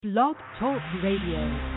Blog Talk Radio.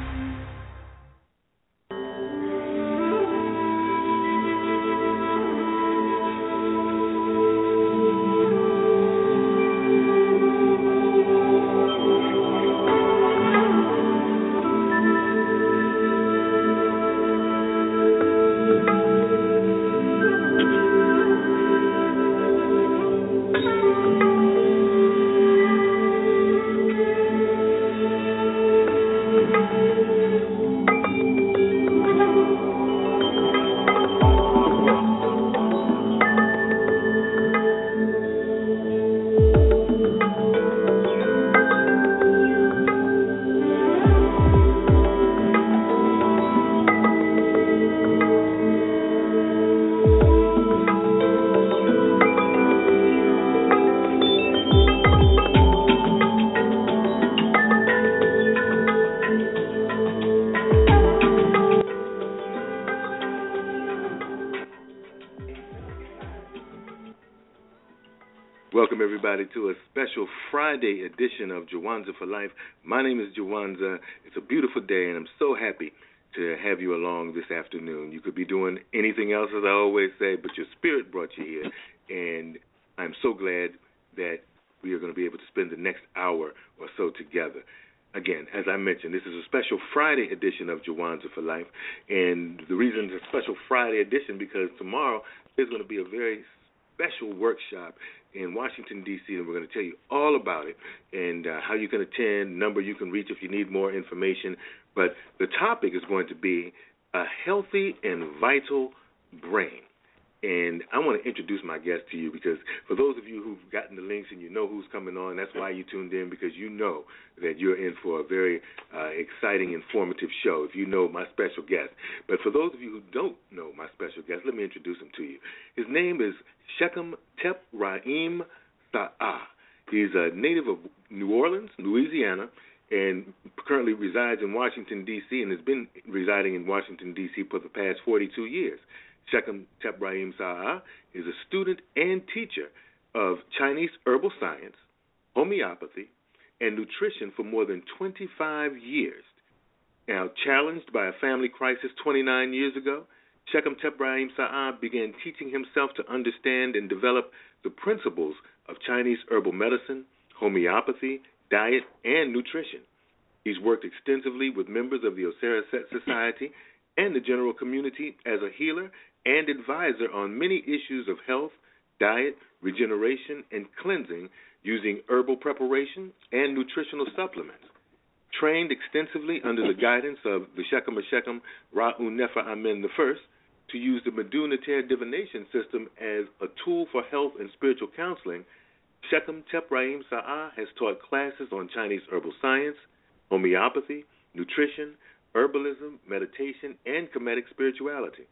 Welcome, everybody, to a special Friday edition of Jawanza for Life. My name is Jawanza. It's a beautiful day, and I'm so happy to have you along this afternoon. You could be doing anything else, as I always say, but your spirit brought you here, and I'm so glad that we are going to be able to spend the next hour or so together. Again, as I mentioned, this is a special Friday edition of Jawanza for Life, and the reason it's a special Friday edition because tomorrow is going to be a very special workshop in Washington, D.C., and we're going to tell you all about it and how you can attend, number you can reach if you need more information. But the topic is going to be a healthy and vital brain. And I want to introduce my guest to you because for those of you who've gotten the links and you know who's coming on, that's why you tuned in, because you know that you're in for a very exciting, informative show if you know my special guest. But for those of you who don't know my special guest, let me introduce him to you. His name is Shechem Tep-Rahim Sa'ah. He's a native of New Orleans, Louisiana, and currently resides in Washington, D.C., and has been residing in Washington, D.C. for the past 42 years. Shechem Tep-Rahim Sa'ah is a student and teacher of Chinese herbal science, homeopathy, and nutrition for more than 25 years. Now, challenged by a family crisis 29 years ago, Shechem Tep-Rahim Sa'ah began teaching himself to understand and develop the principles of Chinese herbal medicine, homeopathy, diet, and nutrition. He's worked extensively with members of the Osiris Set Society and the general community as a healer and advisor on many issues of health, diet, regeneration, and cleansing using herbal preparation and nutritional supplements. Trained extensively under the guidance of the Shechem of Shechem, Ra'u Nefer Amen I, to use the Medu Neter divination system as a tool for health and spiritual counseling, Shechem Tep-Rahim Sa'ah has taught classes on Chinese herbal science, homeopathy, nutrition, herbalism, meditation, and Kemetic spirituality.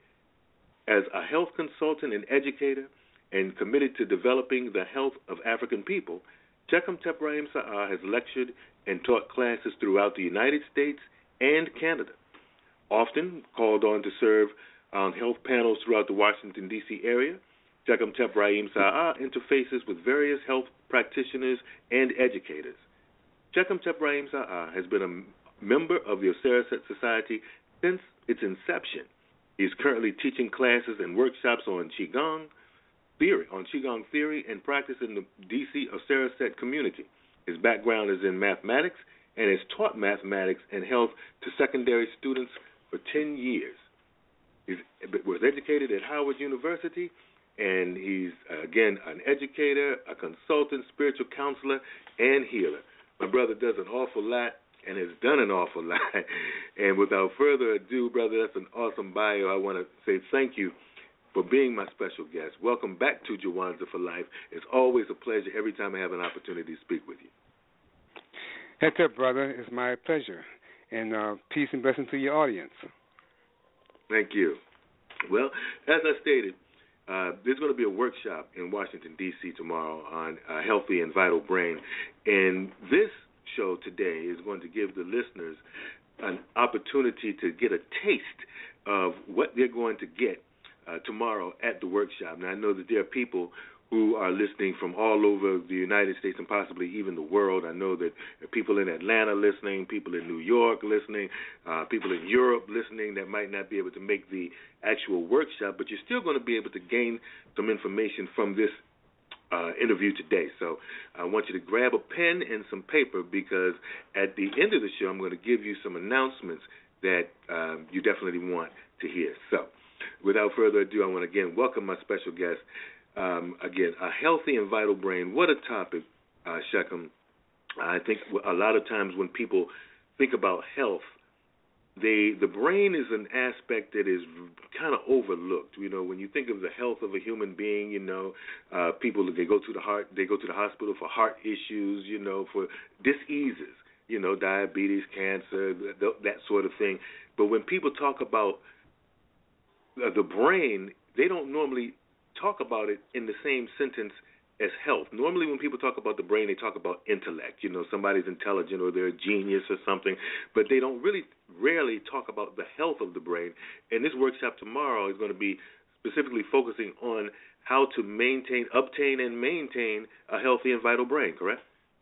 As a health consultant and educator and committed to developing the health of African people, Shechem Tep-Rahim Sa'ah has lectured and taught classes throughout the United States and Canada. Often called on to serve on health panels throughout the Washington, D.C. area, Shechem Tep-Rahim Sa'ah interfaces with various health practitioners and educators. Shechem Tep-Rahim Sa'ah has been a member of the Osiris Set Society since its inception. He is currently teaching classes and workshops on Qigong theory and practice in the D.C. Osiris Set community. His background is in mathematics and has taught mathematics and health to secondary students for 10 years. He was educated at Howard University, and he's, again, an educator, a consultant, spiritual counselor, and healer. My brother does an awful lot and has done an awful lot. And without further ado, brother, that's an awesome bio. I want to say thank you for being my special guest. Welcome back to Jawanza for Life. It's always a pleasure every time I have an opportunity to speak with you. Heads up, brother. It's my pleasure. And peace and blessings to your audience. Thank you. Well, as I stated, there's going to be a workshop in Washington, D.C. tomorrow on a healthy and vital brain. And this show today is going to give the listeners an opportunity to get a taste of what they're going to get tomorrow at the workshop. Now, I know that there are people who are listening from all over the United States and possibly even the world. I know that there are people in Atlanta listening, people in New York listening, people in Europe listening that might not be able to make the actual workshop, but you're still going to be able to gain some information from this interview today. So I want you to grab a pen and some paper, because at the end of the show I'm going to give you some announcements that you definitely want to hear. So without further ado, I want to again welcome my special guest. Again, a healthy and vital brain. What a topic, Shechem. I think a lot of times when people think about health, the brain is an aspect that is kind of overlooked. You know, when you think of the health of a human being, you know, people, they go to the hospital for heart issues, you know, for diseases, you know, diabetes, cancer, that sort of thing. But when people talk about the brain, they don't normally talk about it in the same sentence as health. Normally when people talk about the brain, they talk about intellect. You know, somebody's intelligent or they're a genius or something, but they don't rarely talk about the health of the brain. And this workshop tomorrow is going to be specifically focusing on how to obtain and maintain a healthy and vital brain, correct?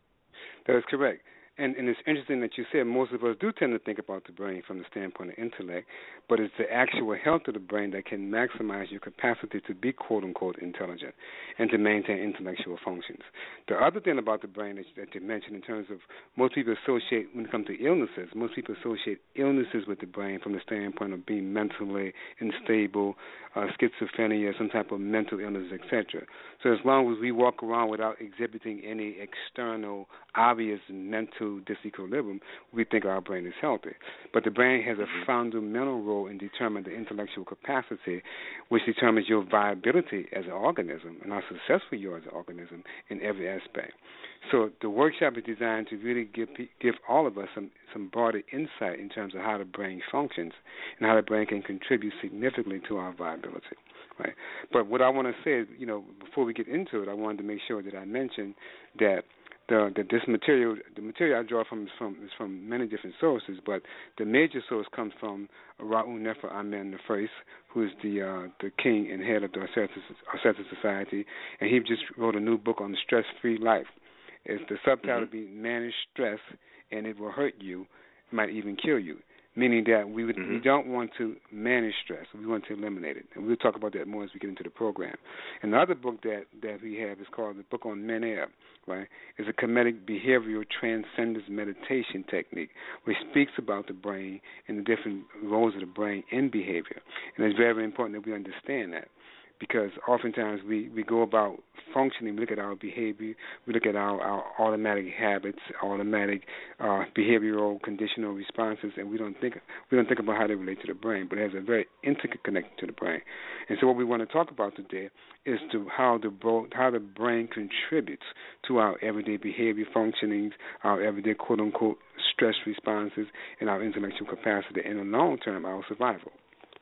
That is correct. And it's interesting that you said most of us do tend to think about the brain from the standpoint of intellect, but it's the actual health of the brain that can maximize your capacity to be quote-unquote intelligent and to maintain intellectual functions. The other thing about the brain that you mentioned in terms of most people associate, when it comes to illnesses, most people associate illnesses with the brain from the standpoint of being mentally unstable, schizophrenia, some type of mental illness, etc. So as long as we walk around without exhibiting any external obvious mental disequilibrium, we think our brain is healthy. But the brain has a fundamental role in determining the intellectual capacity, which determines your viability as an organism and how successful you are as an organism in every aspect. So the workshop is designed to really give all of us some broader insight in terms of how the brain functions and how the brain can contribute significantly to our viability. Right? But what I want to say is, you know, before we get into it, I wanted to make sure that I mention that the material I draw from is from many different sources, but the major source comes from Ra'u Nefer Amen I, who is the king and head of the Ossetic Society, and he just wrote a new book on the stress-free life. It's the subtitle be Manage Stress, and it will hurt you, might even kill you. Meaning that we don't want to manage stress. We want to eliminate it. And we'll talk about that more as we get into the program. And the other book that we have is called the book on Men-Air, right? It's a comedic behavioral transcendence meditation technique, which speaks about the brain and the different roles of the brain in behavior. And it's very, very important that we understand that, because oftentimes we go about functioning, we look at our behavior, we look at our automatic habits, automatic behavioral conditional responses, and we don't think about how they relate to the brain, but it has a very intricate connection to the brain. And so what we want to talk about today is how the brain contributes to our everyday behavior functionings, our everyday quote-unquote stress responses, and our intellectual capacity, and in the long term, our survival.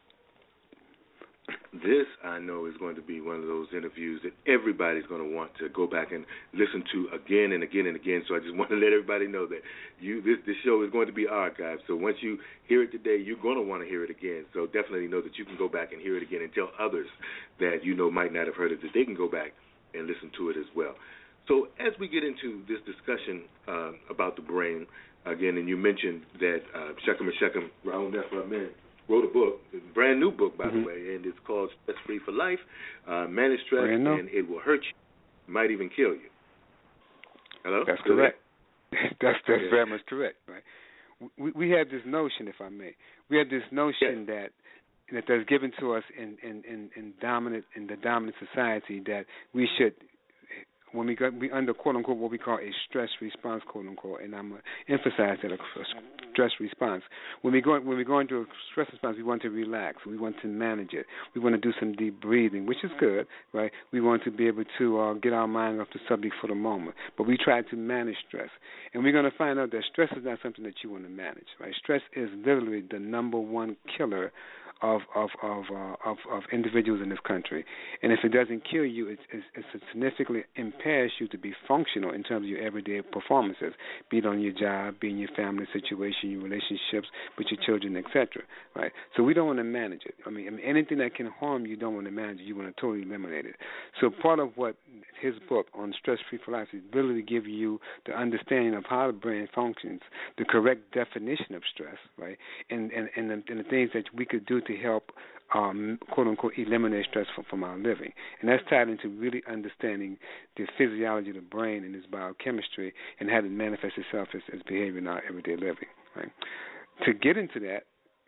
This, I know, is going to be one of those interviews that everybody's going to want to go back and listen to again and again and again. So I just want to let everybody know that this show is going to be archived. So once you hear it today, you're going to want to hear it again. So definitely know that you can go back and hear it again and tell others that you know might not have heard it, that they can go back and listen to it as well. So as we get into this discussion about the brain, again, and you mentioned that Shechem Ra'u Nefer Amen wrote a book, a brand new book, by the way, and it's called Stress Free for Life, Manage Stress, and It Will Hurt You, Might Even Kill You. Hello? That's correct. That's very much correct, right? We have this notion, if I may, that that's given to us in the dominant society, that we should, when we under quote unquote what we call a stress response, quote unquote, and I'm gonna emphasize that, a stress response. When we go into a stress response, we want to relax, we want to manage it, we want to do some deep breathing, which is good, right? We want to be able to get our mind off the subject for the moment, but we try to manage stress, and we're going to find out that stress is not something that you want to manage, right? Stress is literally the number one killer of individuals in this country, and if it doesn't kill you, it significantly impairs you to be functional in terms of your everyday performances, be it on your job, be in your family situation, in your relationships with your children, etc. Right? So we don't want to manage it. I mean, anything that can harm you don't want to manage it. You want to totally eliminate it. So part of what his book on stress-free philosophy is really to give you the understanding of how the brain functions, the correct definition of stress, right, and the things that we could do to help quote-unquote, eliminate stress from our living. And that's tied into really understanding the physiology of the brain and its biochemistry and how it manifests itself as behavior in our everyday living. Right? To get into that,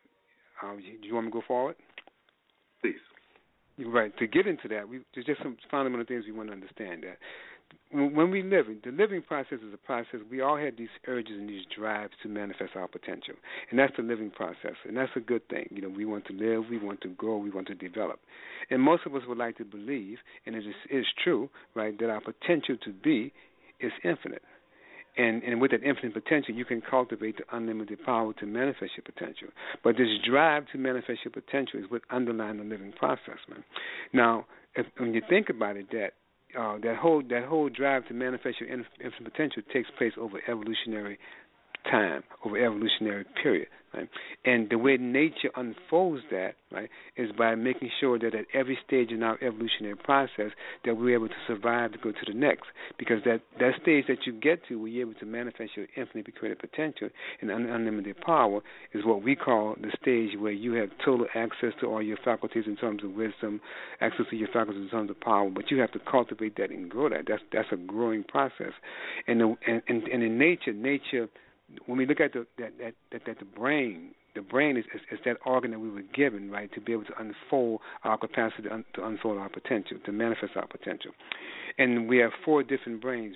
do you want me to go forward? Please. Right. To get into that, there's just some fundamental things we want to understand. That when we live, the living process is a process. We all have these urges and these drives to manifest our potential, and that's the living process, and that's a good thing. You know, we want to live, we want to grow, we want to develop, and most of us would like to believe, and it is true, right, that our potential to be is infinite. And with that infinite potential, you can cultivate the unlimited power to manifest your potential. But this drive to manifest your potential is what underlies the living process, man. Now, when you think about it, that whole drive to manifest your infinite potential takes place over evolutionary time, over evolutionary period, right? And the way nature unfolds that, right, is by making sure that at every stage in our evolutionary process that we're able to survive to go to the next. Because that stage that you get to where you're able to manifest your infinitely created potential and unlimited power is what we call the stage where you have total access to all your faculties in terms of wisdom, access to your faculties in terms of power, but you have to cultivate that and grow that. That's a growing process. And in nature, when we look at the brain is that organ that we were given, right, to be able to unfold our capacity to unfold our potential, to manifest our potential. And we have four distinct brains,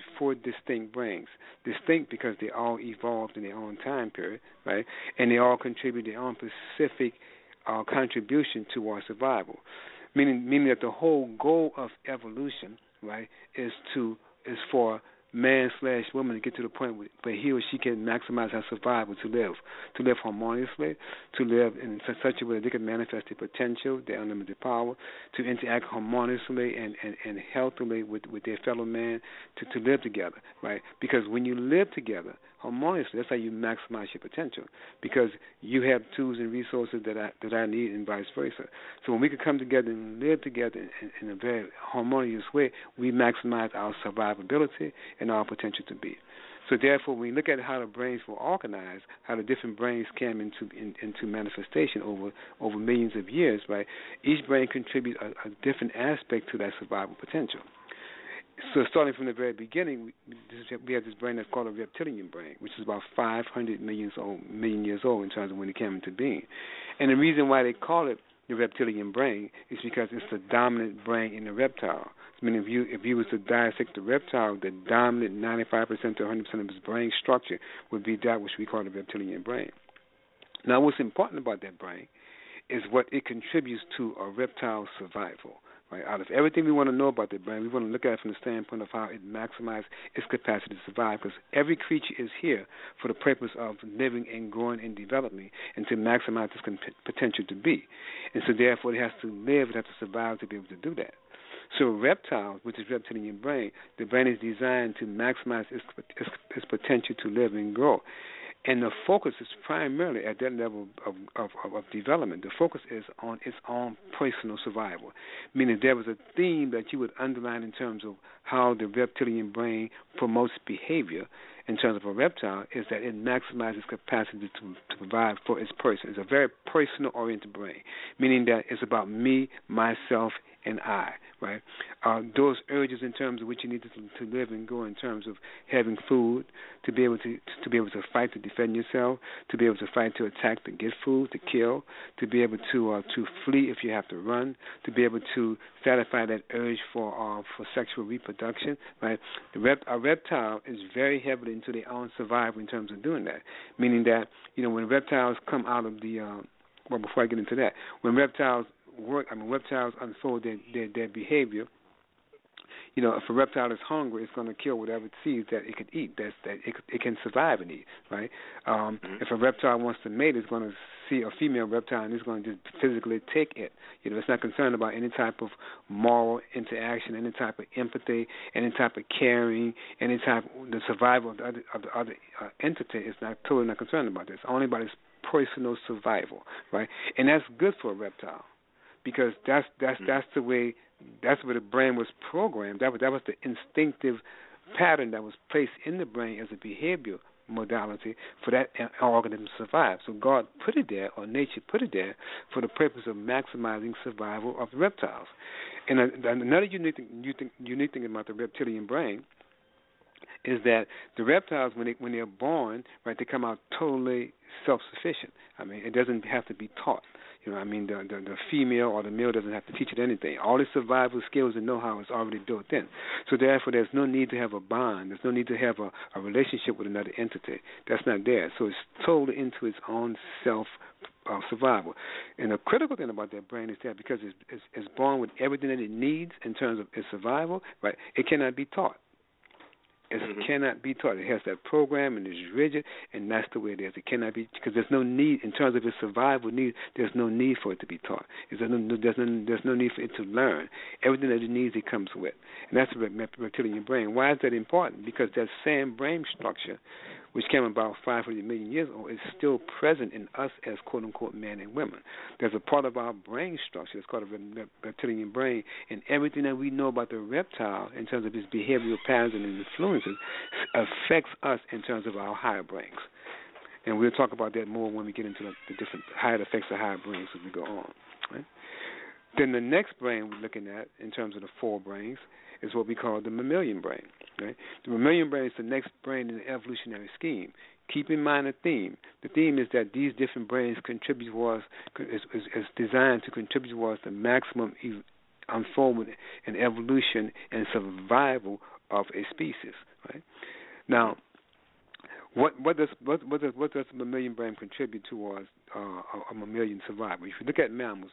distinct because they all evolved in their own time period, right, and they all contribute their own specific contribution to our survival. Meaning that the whole goal of evolution, right, is for man/woman to get to the point where he or she can maximize her survival, to live harmoniously, to live in such a way that they can manifest their potential, their unlimited power, to interact harmoniously and healthily with their fellow man, to live together, right? Because when you live together harmoniously, that's how you maximize your potential, because you have tools and resources that I need, and vice versa. So when we can come together and live together in a very harmonious way, we maximize our survivability and our potential to be. So therefore, when we look at how the brains were organized, how the different brains came into manifestation over millions of years, right? Each brain contributes a different aspect to that survival potential. So starting from the very beginning, we have this brain that's called a reptilian brain, which is about 500 million years old in terms of when it came into being. And the reason why they call it the reptilian brain is because it's the dominant brain in the reptile. I mean, if you was to dissect the reptile, the dominant 95% to 100% of its brain structure would be that which we call the reptilian brain. Now, what's important about that brain is what it contributes to a reptile's survival. Right? Out of everything we want to know about the brain, we want to look at it from the standpoint of how it maximizes its capacity to survive, because every creature is here for the purpose of living and growing and developing and to maximize its potential to be. And so therefore it has to live, it has to survive to be able to do that. So reptiles, which is reptilian brain, the brain is designed to maximize its potential to live and grow. And the focus is primarily at that level of development. The focus is on its own personal survival, meaning there was a theme that you would underline in terms of how the reptilian brain promotes behavior in terms of a reptile, is that it maximizes capacity to provide for its person. It's a very personal-oriented brain, meaning that it's about me, myself, and I, right? Those urges in terms of which you need to live and go in terms of having food, to be able to fight, to defend yourself, to be able to fight, to attack, to get food, to kill, to be able to flee if you have to run, to be able to satisfy that urge for sexual reproduction, right? A reptile is very heavily into their own survival in terms of doing that, meaning that, you know, when reptiles come out of the well, before I get into that, when reptiles unfold their behavior, if a reptile is hungry, it's going to kill whatever it sees that it could eat, that it can survive and eat, right? If a reptile wants to mate, it's going to see a female reptile and it's going to just physically take it. It's not concerned about any type of moral interaction, any type of empathy, any type of caring, any type of the survival of the other entity. It's totally not concerned about this. Only about its personal survival, right? And that's good for a reptile because that's the way the brain was programmed. That was the instinctive pattern that was placed in the brain as a behavior modality for that organism to survive. So God put it there, or nature put it there, for the purpose of maximizing survival of the reptiles. And another unique thing about the reptilian brain is that the reptiles, when they're born, right, they come out totally self-sufficient. I mean, it doesn't have to be taught. The female or the male doesn't have to teach it anything. All the survival skills and know-how is already built in. So therefore, there's no need to have a bond. There's no need to have a relationship with another entity. That's not there. So it's totally into its own survival. And the critical thing about that brain is that because it's born with everything that it needs in terms of its survival, right, it cannot be taught. It cannot be taught. It has that program and it's rigid, and that's the way it is. It cannot be, because there's no need, in terms of its survival need, there's no need for it to be taught. There's no need for it to learn. Everything that it needs, it comes with. And that's the reptilian brain. Why is that important? Because that same brain structure, which came about 500 million years ago, is still present in us as quote-unquote men and women. There's a part of our brain structure that's called a reptilian brain, and everything that we know about the reptile in terms of its behavioral patterns and influences affects us in terms of our higher brains. And we'll talk about that more when we get into the different how it affects the higher brains as we go on. Right? Then the next brain we're looking at in terms of the four brains is what we call the mammalian brain. Right? The mammalian brain is the next brain in the evolutionary scheme. Keep in mind the theme. The theme is that these different brains contribute towards, is designed to contribute towards the maximum unfoldment and evolution and survival of a species. Right? Now, what does the mammalian brain contribute towards a mammalian survival? If you look at mammals,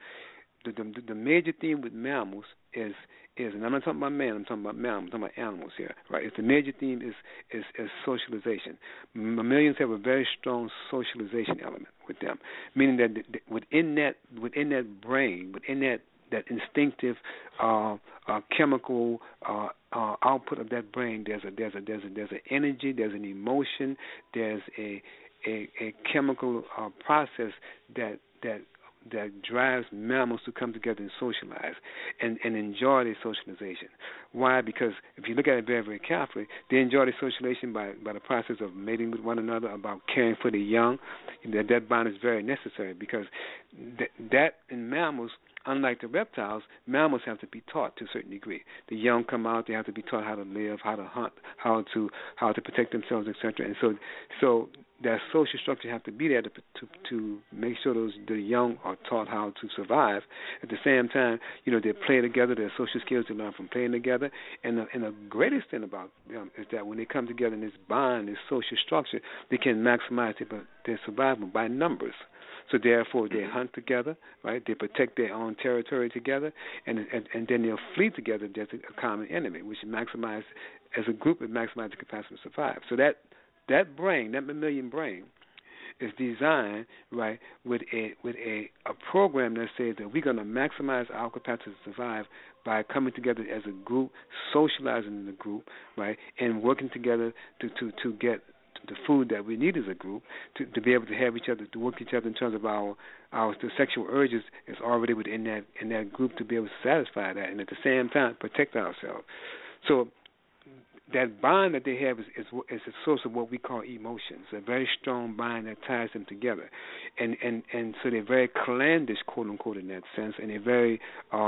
the major theme with mammals is, and I'm not talking about man, I'm talking about mammals, I'm talking about animals here, right? It's the major theme is socialization. Mammalians have a very strong socialization element with them, meaning that within that brain, within that instinctive chemical output of that brain, there's an energy, there's an emotion, there's a chemical process that drives mammals to come together and socialize and enjoy their socialization. Why? Because if you look at it very, very carefully, they enjoy their socialization by the process of mating with one another, about caring for the young. That bond is very necessary because that in mammals, unlike the reptiles, mammals have to be taught to a certain degree. The young come out; they have to be taught how to live, how to hunt, how to protect themselves, etc. And so that social structure have to be there to make sure the young are taught how to survive. At the same time, they play together. Their social skills they learn from playing together. And the greatest thing about them is that when they come together in this bond, this social structure, they can maximize their survival by numbers. So therefore, they hunt together, right? They protect their own territory together, and then they'll flee together against a common enemy, which maximize, as a group, it maximizes the capacity to survive. So that brain, that mammalian brain, is designed, right, with a program that says that we're going to maximize our capacity to survive by coming together as a group, socializing in a group, right, and working together to get the food that we need as a group, to be able to have each other, to work each other in terms of the sexual urges is already within that group to be able to satisfy that, and at the same time protect ourselves. So that bond that they have is a source of what we call emotions, a very strong bond that ties them together, and so they're very clannish, quote unquote, in that sense, and they're very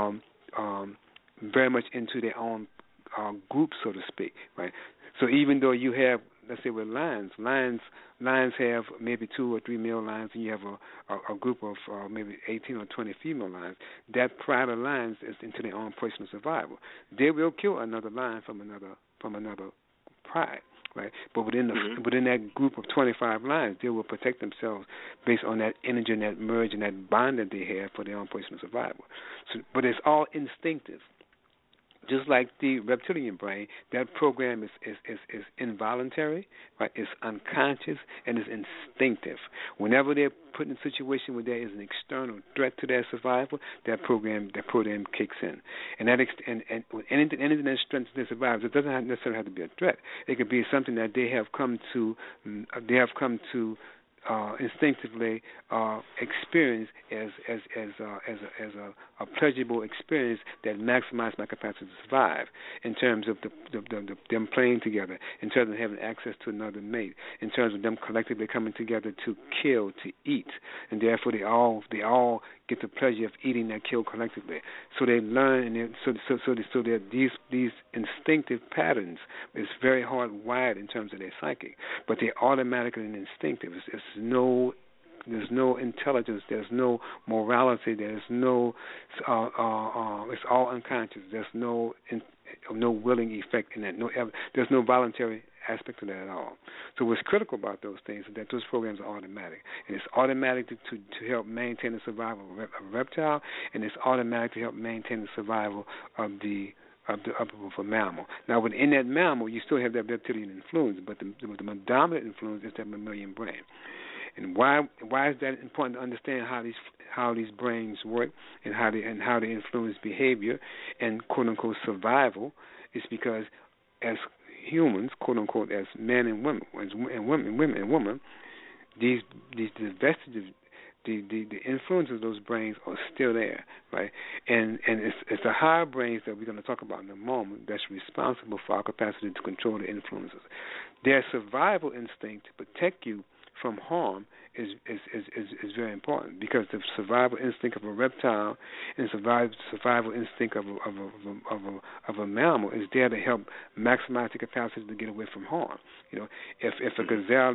very much into their own group, so to speak, right? So even though you have, let's say with lions have maybe 2 or 3 male lions, and you have a group of maybe 18 or 20 female lions. That pride of lions is into their own personal survival. They will kill another lion from another pride, right? But within that group of 25 lions, they will protect themselves based on that energy and that merge and that bond that they have for their own personal survival. So, but it's all instinctive. Just like the reptilian brain, that program is involuntary, right? It's unconscious and it's instinctive. Whenever they're put in a situation where there is an external threat to their survival, that program kicks in. And that and anything that strengthens their survival, it doesn't necessarily have to be a threat. It could be something that they have come to instinctively experience as a pleasurable experience that maximizes my capacity to survive, in terms of them playing together, in terms of having access to another mate, in terms of them collectively coming together to kill, to eat, and therefore they all get the pleasure of eating that kill collectively. So they learn, and so these instinctive patterns is very hardwired in terms of their psychic, but they're automatically and instinctive. There's no intelligence, there's no morality, there's no it's all unconscious. There's no willing effect in that. There's no voluntary aspect to that at all. So what's critical about those things is that those programs are automatic, and it's automatic to help maintain the survival of a reptile, and it's automatic to help maintain the survival of a mammal. Now, within that mammal, you still have that reptilian influence, but the dominant influence is that mammalian brain. And why is that important to understand how these brains work and how they influence behavior and quote unquote survival? Is because as humans, quote unquote, as men and women, these vestiges, the influence of those brains are still there, right? And it's the higher brains that we're going to talk about in a moment that's responsible for our capacity to control the influences. Their survival instinct to protect you from harm is very important, because the survival instinct of a reptile and survival instinct of a mammal is there to help maximize the capacity to get away from harm. If a gazelle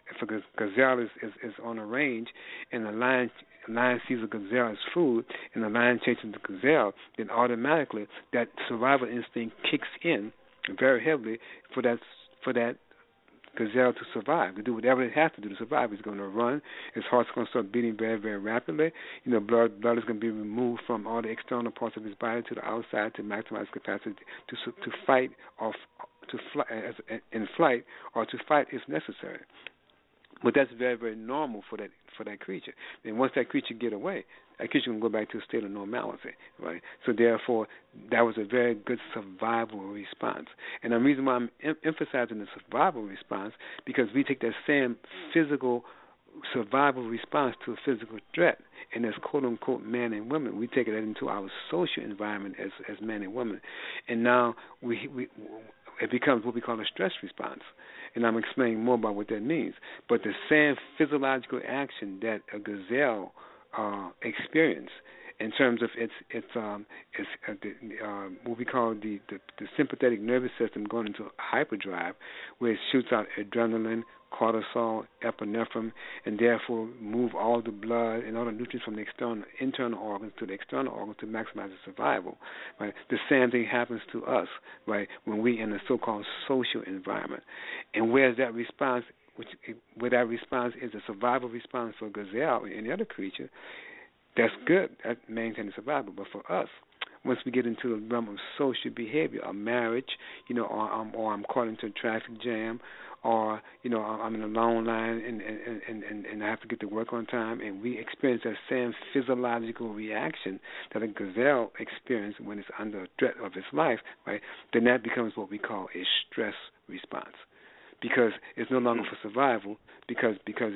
is on a range and the lion sees a gazelle as food and the lion chases the gazelle, then automatically that survival instinct kicks in very heavily for that gazelle to survive, to do whatever it has to do to survive. It's going to run. Its heart's going to start beating very, very rapidly. Blood is going to be removed from all the external parts of his body to the outside to maximize capacity to fight in flight, or to fight if necessary. But that's very, very normal for that creature. And once that creature get away, that creature can go back to a state of normality, right? So therefore, that was a very good survival response. And the reason why I'm emphasizing the survival response, because we take that same physical survival response to a physical threat, and as quote-unquote man and women, we take it into our social environment as men and women. And now it becomes what we call a stress response. And I'm explaining more about what that means. But the same physiological action that a gazelle experience in terms of its what we call the sympathetic nervous system going into hyperdrive, where it shoots out adrenaline, cortisol, epinephrine, and therefore move all the blood and all the nutrients from the internal organs to the external organs to maximize the survival. Right? The same thing happens to us, right, when we're in a so-called social environment. And where's that response? Where that response is a survival response for a gazelle or any other creature, that's good. That maintains survival. But for us, once we get into the realm of social behavior, a marriage, or I'm caught into a traffic jam, or I'm in a long line and I have to get to work on time, and we experience that same physiological reaction that a gazelle experiences when it's under a threat of its life, right? Then that becomes what we call a stress response, because it's no longer for survival. Because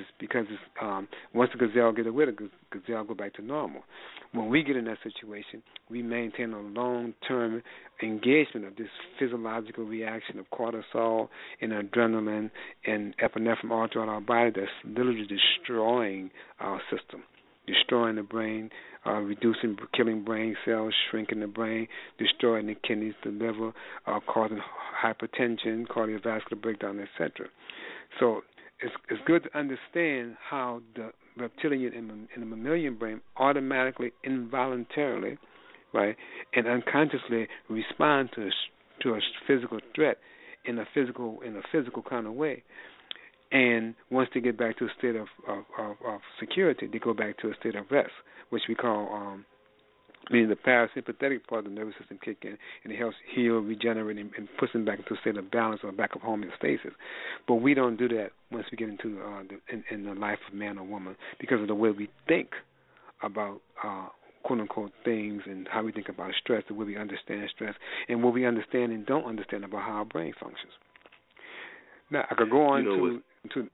once the gazelle get away, the gazelle go back to normal. When we get in that situation, we maintain a long-term engagement of this physiological reaction of cortisol and adrenaline and epinephrine all throughout our body that's literally destroying our system, destroying the brain, killing brain cells, shrinking the brain, destroying the kidneys, the liver, causing hypertension, cardiovascular breakdown, etc. So it's good to understand how the reptilian and the mammalian brain automatically, involuntarily, right, and unconsciously respond to a physical threat in a physical kind of way. And once they get back to a state of security, they go back to a state of rest, which we call meaning the parasympathetic part of the nervous system kick in, and it helps heal, regenerate, and puts them back into a state of balance or back of homeostasis. But we don't do that once we get into in the life of man or woman because of the way we think about quote-unquote things and how we think about stress, the way we understand stress, and what we understand and don't understand about how our brain functions. Now, I could go on to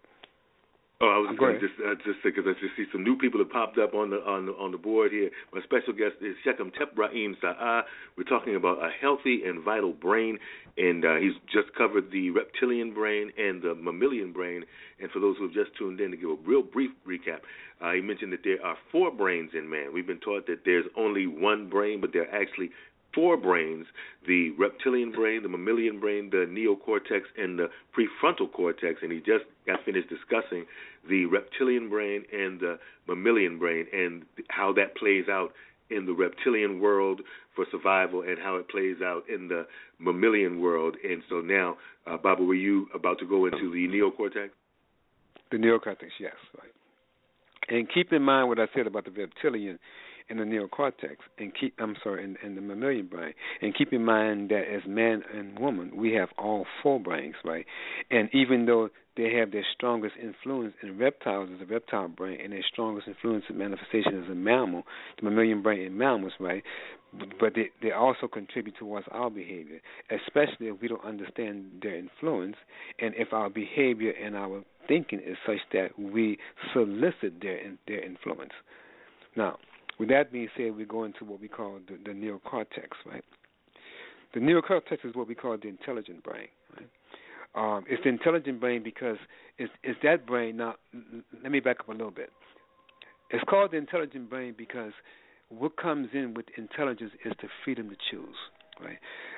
Oh, I was going to just say, because I just see some new people that popped up on the board here. My special guest is Shechem Tebrahim Sa'a. We're talking about a healthy and vital brain, and he's just covered the reptilian brain and the mammalian brain. And for those who have just tuned in, to give a real brief recap, he mentioned that there are 4 brains in man. We've been taught that there's only one brain, but there are actually 4 brains: the reptilian brain, the mammalian brain, the neocortex, and the prefrontal cortex. And he just got finished discussing the reptilian brain and the mammalian brain and how that plays out in the reptilian world for survival and how it plays out in the mammalian world. And so now, Baba, were you about to go into the neocortex? The neocortex, yes. Right. And keep in mind what I said about the reptilian and the neocortex, and the mammalian brain. And keep in mind that as man and woman, we have all 4 brains, right? And even though they have their strongest influence in reptiles as a reptile brain, and their strongest influence in manifestation as a mammal, the mammalian brain in mammals, right? But they also contribute towards our behavior, especially if we don't understand their influence, and if our behavior and our thinking is such that we solicit their influence. Now, with that being said, we go into what we call the neocortex, right? The neocortex is what we call the intelligent brain, right? It's the intelligent brain because it's that brain. Now, let me back up a little bit. It's called the intelligent brain because what comes in with intelligence is the freedom to choose, right?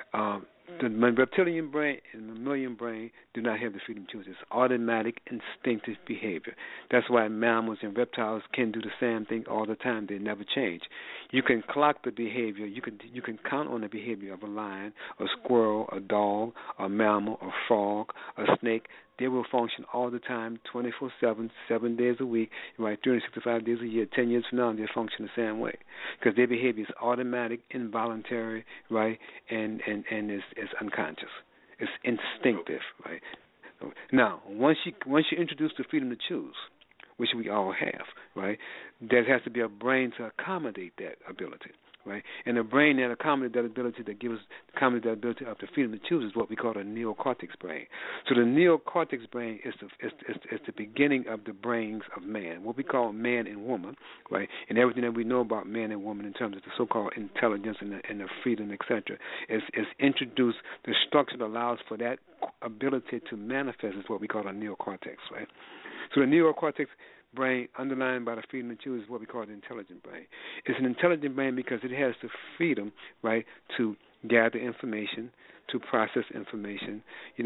The reptilian brain and mammalian brain do not have the freedom to choose. It's automatic, instinctive behavior. That's why mammals and reptiles can do the same thing all the time. They never change. You can clock the behavior. You can count on the behavior of a lion, a squirrel, a dog, a mammal, a frog, a snake. They will function all the time, 24/7, 7 days a week, right, 365 days a year. 10 years from now, they function the same way because their behavior is automatic, involuntary, right, and is unconscious. It's instinctive, right. Now, once you introduce the freedom to choose, which we all have, right, there has to be a brain to accommodate that ability. Right? And the brain that accommodates that ability, that gives accommodates that ability of the freedom to choose, is what we call a neocortex brain. So the neocortex brain is the beginning of the brains of man, what we call man and woman, right? And everything that we know about man and woman in terms of the so-called intelligence and the freedom, etc., is introduced. The structure that allows for that ability to manifest is what we call a neocortex, right? So the neocortex brain, underlined by the freedom to choose, is what we call the intelligent brain. It's an intelligent brain because it has the freedom, right, to gather information, to process information,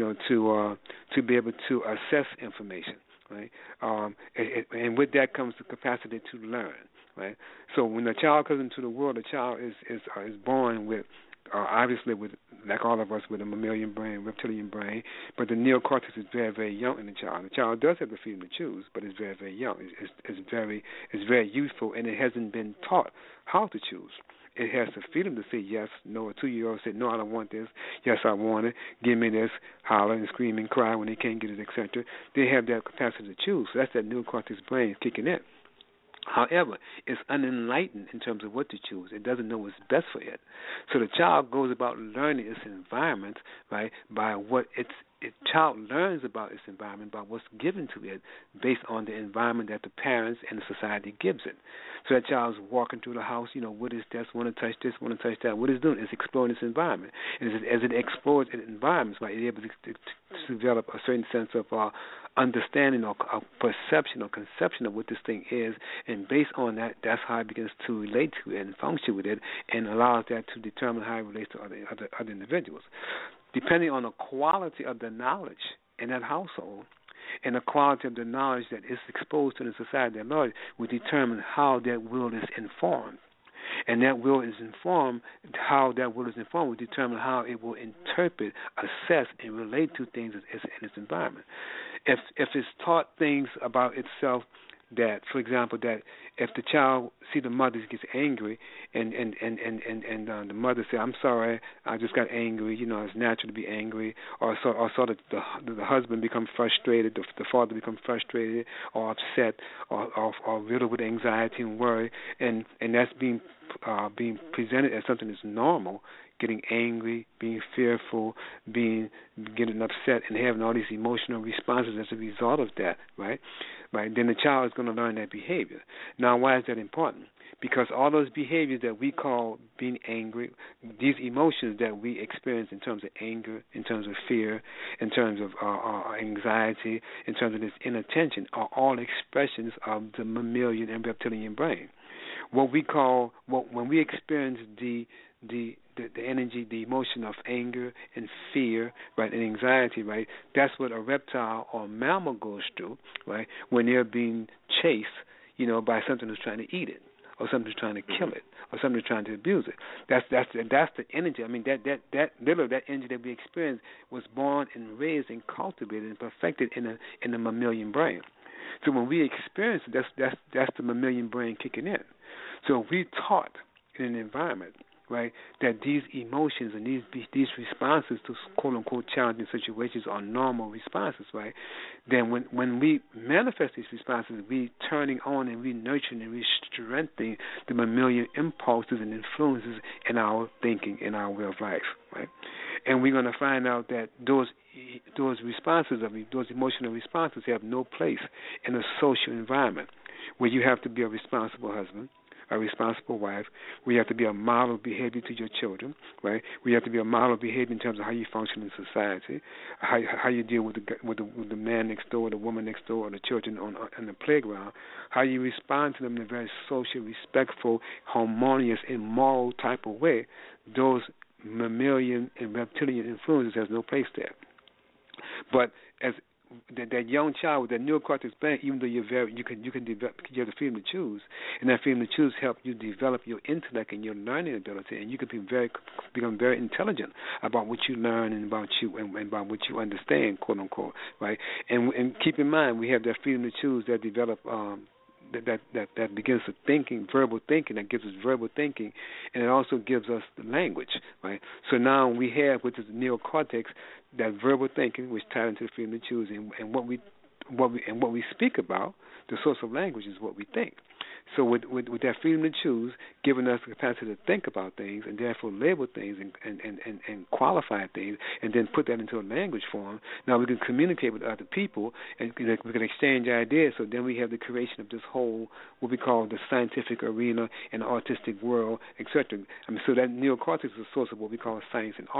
to be able to assess information, right? And with that comes the capacity to learn, right? So when a child comes into the world, the child is born with, obviously, with, like all of us, with a mammalian brain, reptilian brain, but the neocortex is very, very young in the child. The child does have the freedom to choose, but it's very, very young. It's very youthful, and it hasn't been taught how to choose. It has the freedom to say yes, no. A 2-year-old said, no, I don't want this. Yes, I want it. Give me this. Holler and scream and cry when they can't get it, etc. They have that capacity to choose. So that's that neocortex brain kicking in. However, it's unenlightened in terms of what to choose. It doesn't know what's best for it. So the child goes about learning its environment, right, by what child learns about its environment, by what's given to it based on the environment that the parents and the society gives it. So that child's walking through the house, what is this, want to touch this, want to touch that. What it's doing is exploring its environment. And as it explores its environments, right, it's able to develop a certain sense of understanding or perception or conception of what this thing is, and based on that, that's how it begins to relate to it and function with it, and allows that to determine how it relates to other individuals. Depending on the quality of the knowledge in that household and the quality of the knowledge that is exposed to the society at large, will determine how that will is informed. And that will is informed, how that will is informed will determine how it will interpret, assess, and relate to things in its environment. If it's taught things about itself that, for example, that if the child see the mother gets angry and the mother say, "I'm sorry, I just got angry," it's natural to be angry, or so the husband becomes frustrated, the father becomes frustrated or upset or riddled with anxiety and worry, and that's being presented as something that's normal. Getting angry, being fearful, getting upset, and having all these emotional responses as a result of that, right? Then the child is going to learn that behavior. Now, why is that important? Because all those behaviors that we call being angry, these emotions that we experience in terms of anger, in terms of fear, in terms of anxiety, in terms of this inattention, are all expressions of the mammalian and reptilian brain. When we experience the energy, the emotion of anger and fear, right, and anxiety, right, that's what a reptile or mammal goes through, right, when they're being chased, by something that's trying to eat it, or something that's trying to kill it, or something that's trying to abuse it. That's the energy. I mean, that literally that energy that we experience was born and raised and cultivated and perfected in the mammalian brain. So when we experience it, that's the mammalian brain kicking in. So we taught in an environment, right, that these emotions and these responses to quote unquote challenging situations are normal responses, right? Then when we manifest these responses, we turning on and we nurturing and we strengthening the mammalian impulses and influences in our thinking, in our way of life, right? And we're going to find out that those responses, those emotional responses, have no place in a social environment where you have to be a responsible husband, a responsible wife. We have to be a model of behavior to your children, right? We have to be a model of behavior in terms of how you function in society, how you deal with the man next door, the woman next door, or the children on the playground, how you respond to them in a very social, respectful, harmonious, and moral type of way. Those mammalian and reptilian influences has no place there. But as that young child with that neocortex brain, even though you can develop, you have the freedom to choose, and that freedom to choose helps you develop your intellect and your learning ability, and you can become very intelligent about what you learn and about what you understand, quote unquote, right? And keep in mind, we have that freedom to choose that develop. That begins with thinking, verbal thinking, that gives us verbal thinking, and it also gives us the language, right? So now we have, which is the neocortex, that verbal thinking, which ties into the freedom to choose, and what we speak about, the source of language is what we think. So with that freedom to choose, giving us the capacity to think about things and therefore label things and qualify things and then put that into a language form, now we can communicate with other people and we can exchange ideas. So then we have the creation of this whole, what we call the scientific arena and artistic world, etc. I mean, so that neocortex is the source of what we call science and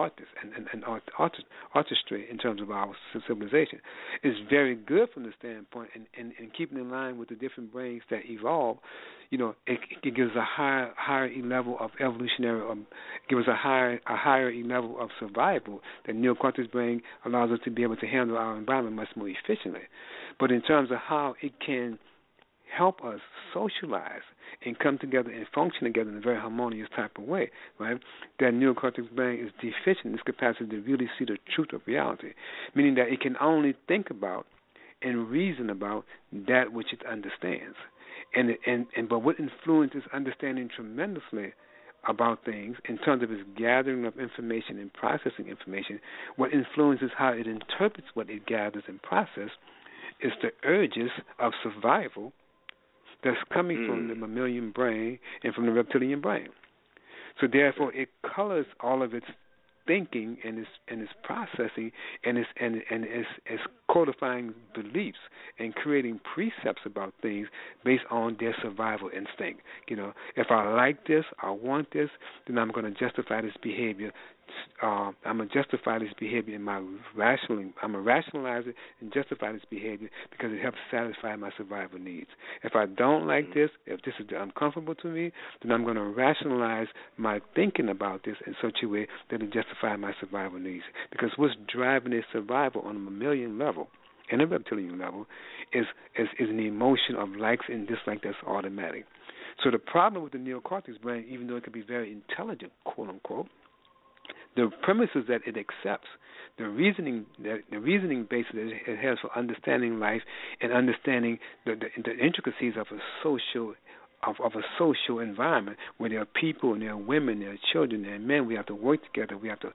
artistry in terms of our civilization. It's very good from the standpoint and keeping in line with the different brains that evolve. It gives a higher level of evolutionary, gives a higher level of survival. The neocortex brain allows us to be able to handle our environment much more efficiently. But in terms of how it can help us socialize and come together and function together in a very harmonious type of way, right? That neocortex brain is deficient in its capacity to really see the truth of reality, meaning that it can only think about and reason about that which it understands. But what influences understanding tremendously about things in terms of its gathering of information and processing information, what influences how it interprets what it gathers and processes is the urges of survival that's coming from the mammalian brain and from the reptilian brain. So therefore it colors all of its thinking and its processing and its codifying beliefs and creating precepts about things based on their survival instinct. If I like this, I want this, then I'm going to justify this behavior. I'm going to justify this behavior in my rationaling. I'm going to rationalize it and justify this behavior because it helps satisfy my survival needs. If I don't like this, if this is uncomfortable to me, then I'm going to rationalize my thinking about this in such a way that it justifies my survival needs. Because what's driving their survival on a mammalian level and a reptilian level is an emotion of likes and dislikes that's automatic. So the problem with the neocortex brain, even though it can be very intelligent, quote unquote, The premises that it accepts, the reasoning basis that it has for understanding life and understanding the intricacies of a social environment where there are people and there are women, there are children, there are men. We have to work together. We have to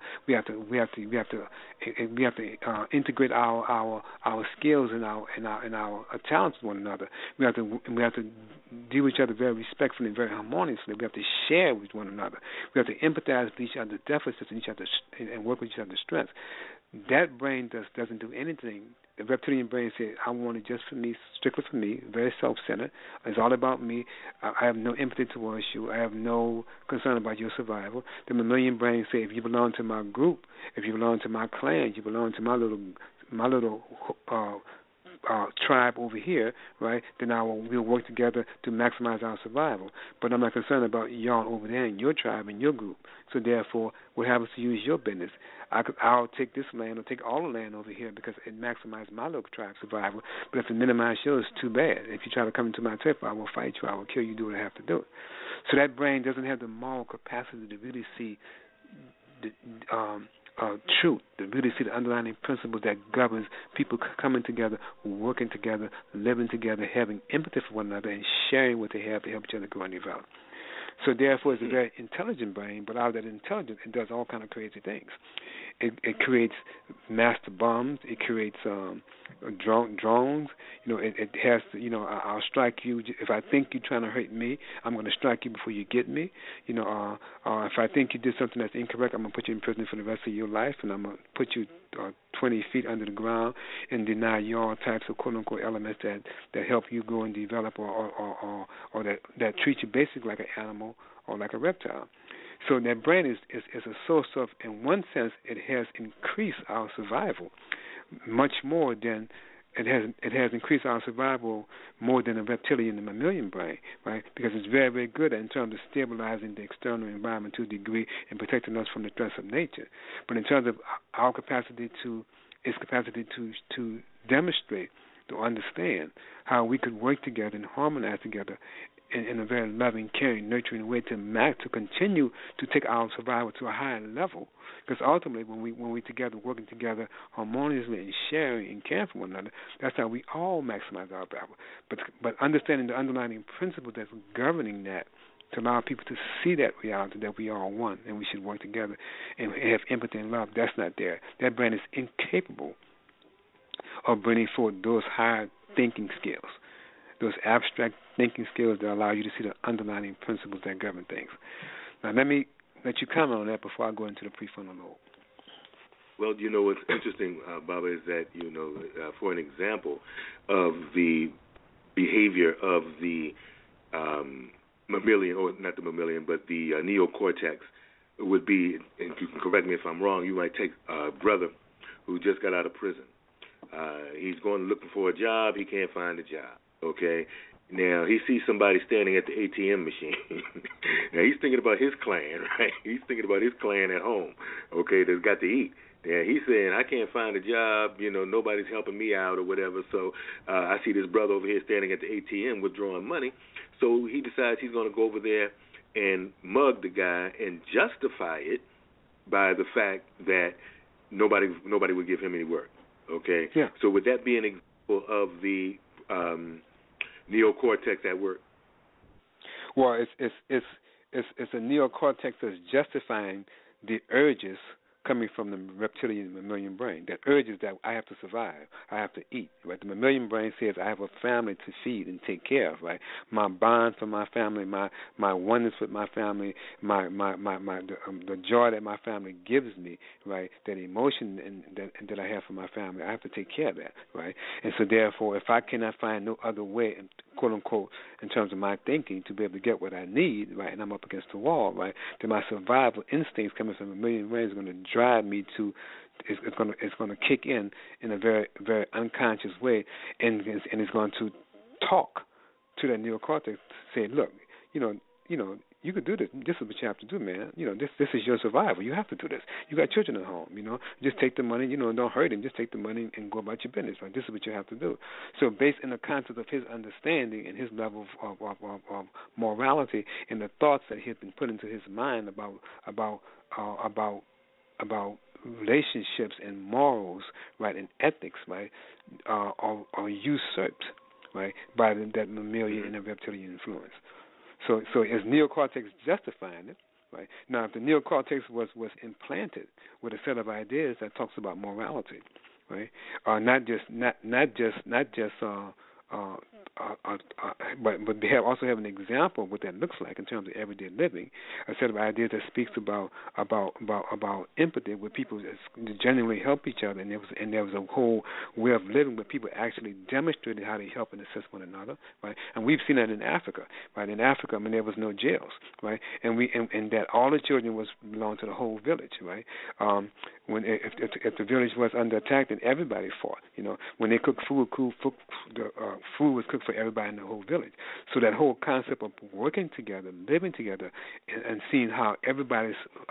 integrate our skills and our talents with one another. We have to deal with each other very respectfully and very harmoniously. We have to share with one another. We have to empathize with each other's deficits and work with each other's strengths. That brain doesn't do anything. The reptilian brain says, I want it just for me, strictly for me, very self-centered. It's all about me. I have no empathy towards you. I have no concern about your survival. The mammalian brain says, if you belong to my group, if you belong to my clan, you belong to my little tribe over here, right, then we'll work together to maximize our survival. But I'm not concerned about y'all over there in your tribe and your group. So therefore, what happens to you is your business. I'll take this land or take all the land over here because it maximizes my little tribe survival. But if it minimizes yours, too bad. If you try to come into my territory, I will fight you. I will kill you. Do what I have to do. So that brain doesn't have the moral capacity to really see the truth, to really see the underlying principle that governs people coming together, working together, living together, having empathy for one another, and sharing what they have to help each other grow and develop. So therefore, it's a very intelligent brain, but out of that intelligence, it does all kind of crazy things. It creates master bombs. It creates drones. It has to, I'll strike you. If I think you're trying to hurt me, I'm going to strike you before you get me. If I think you did something that's incorrect, I'm going to put you in prison for the rest of your life, and I'm going to put you 20 feet under the ground and deny you all types of quote-unquote elements that help you grow and develop or that treat you basically like an animal or like a reptile. So that brain is a source of, in one sense, it has increased our survival much more than it has increased our survival more than a reptilian and mammalian brain, right? Because it's very, very good in terms of stabilizing the external environment to a degree and protecting us from the threats of nature. But in terms of our capacity to demonstrate, to understand how we could work together and harmonize together in a very loving, caring, nurturing way to continue to take our survival to a higher level. Because ultimately, when we together, working together harmoniously and sharing and caring for one another, that's how we all maximize our power. But understanding the underlying principle that's governing that, to allow people to see that reality that we are one and we should work together and have empathy and love, that's not there. That brain is incapable of bringing forth those higher thinking skills, those abstract thinking skills that allow you to see the underlying principles that govern things. Now, let me let you comment on that before I go into the prefrontal lobe. Well, what's interesting, Baba, is that, for an example of the behavior of the mammalian, or not the mammalian, but the neocortex would be, and you can correct me if I'm wrong, you might take a brother who just got out of prison. He's going looking for a job. He can't find a job, okay? Now, he sees somebody standing at the ATM machine. Now, he's thinking about his clan, right? He's thinking about his clan at home, okay, that's got to eat. Yeah, he's saying, I can't find a job, nobody's helping me out or whatever, so I see this brother over here standing at the ATM withdrawing money. So he decides he's going to go over there and mug the guy and justify it by the fact that nobody would give him any work, okay? Yeah. So would that be an example of the neocortex at work? Well, it's a neocortex that's justifying the urges coming from the reptilian mammalian brain. That urges that I have to survive, I have to eat. Right? The mammalian brain says I have a family to feed and take care of. Right? My bond for my family, my oneness with my family, the joy that my family gives me. Right? That emotion that I have for my family, I have to take care of that. Right? And so therefore, if I cannot find no other way, quote unquote, in terms of my thinking, to be able to get what I need, right, and I'm up against the wall, right, then my survival instincts coming from a mammalian brain is going to drive me to, it's going to kick in a very, very unconscious way, and it's going to talk to that neocortex to say, look, you could do this. This is what you have to do, man. This is your survival. You have to do this. You got children at home, Just take the money, don't hurt him. Just take the money and go about your business. Right? This is what you have to do. So based in the concept of his understanding and his level of morality and the thoughts that he had been put into his mind about relationships and morals, right, and ethics, right, are usurped, right, by that mammalian and the reptilian influence. So is neocortex justifying it? Right. Now, if the neocortex was implanted with a set of ideas that talks about morality, right, not just but they also have an example of what that looks like in terms of everyday living, a set of ideas that speaks about empathy, where people genuinely help each other, and there was a whole way of living where people actually demonstrated how they help and assist one another, right? And we've seen that in Africa, right? In Africa, I mean, there was no jails, right? And that all the children belonged to the whole village, right? If the village was under attack, then everybody fought. You know, when they cooked food, food was cooked for everybody in the whole village. So that whole concept of working together, living together, and seeing how everybody's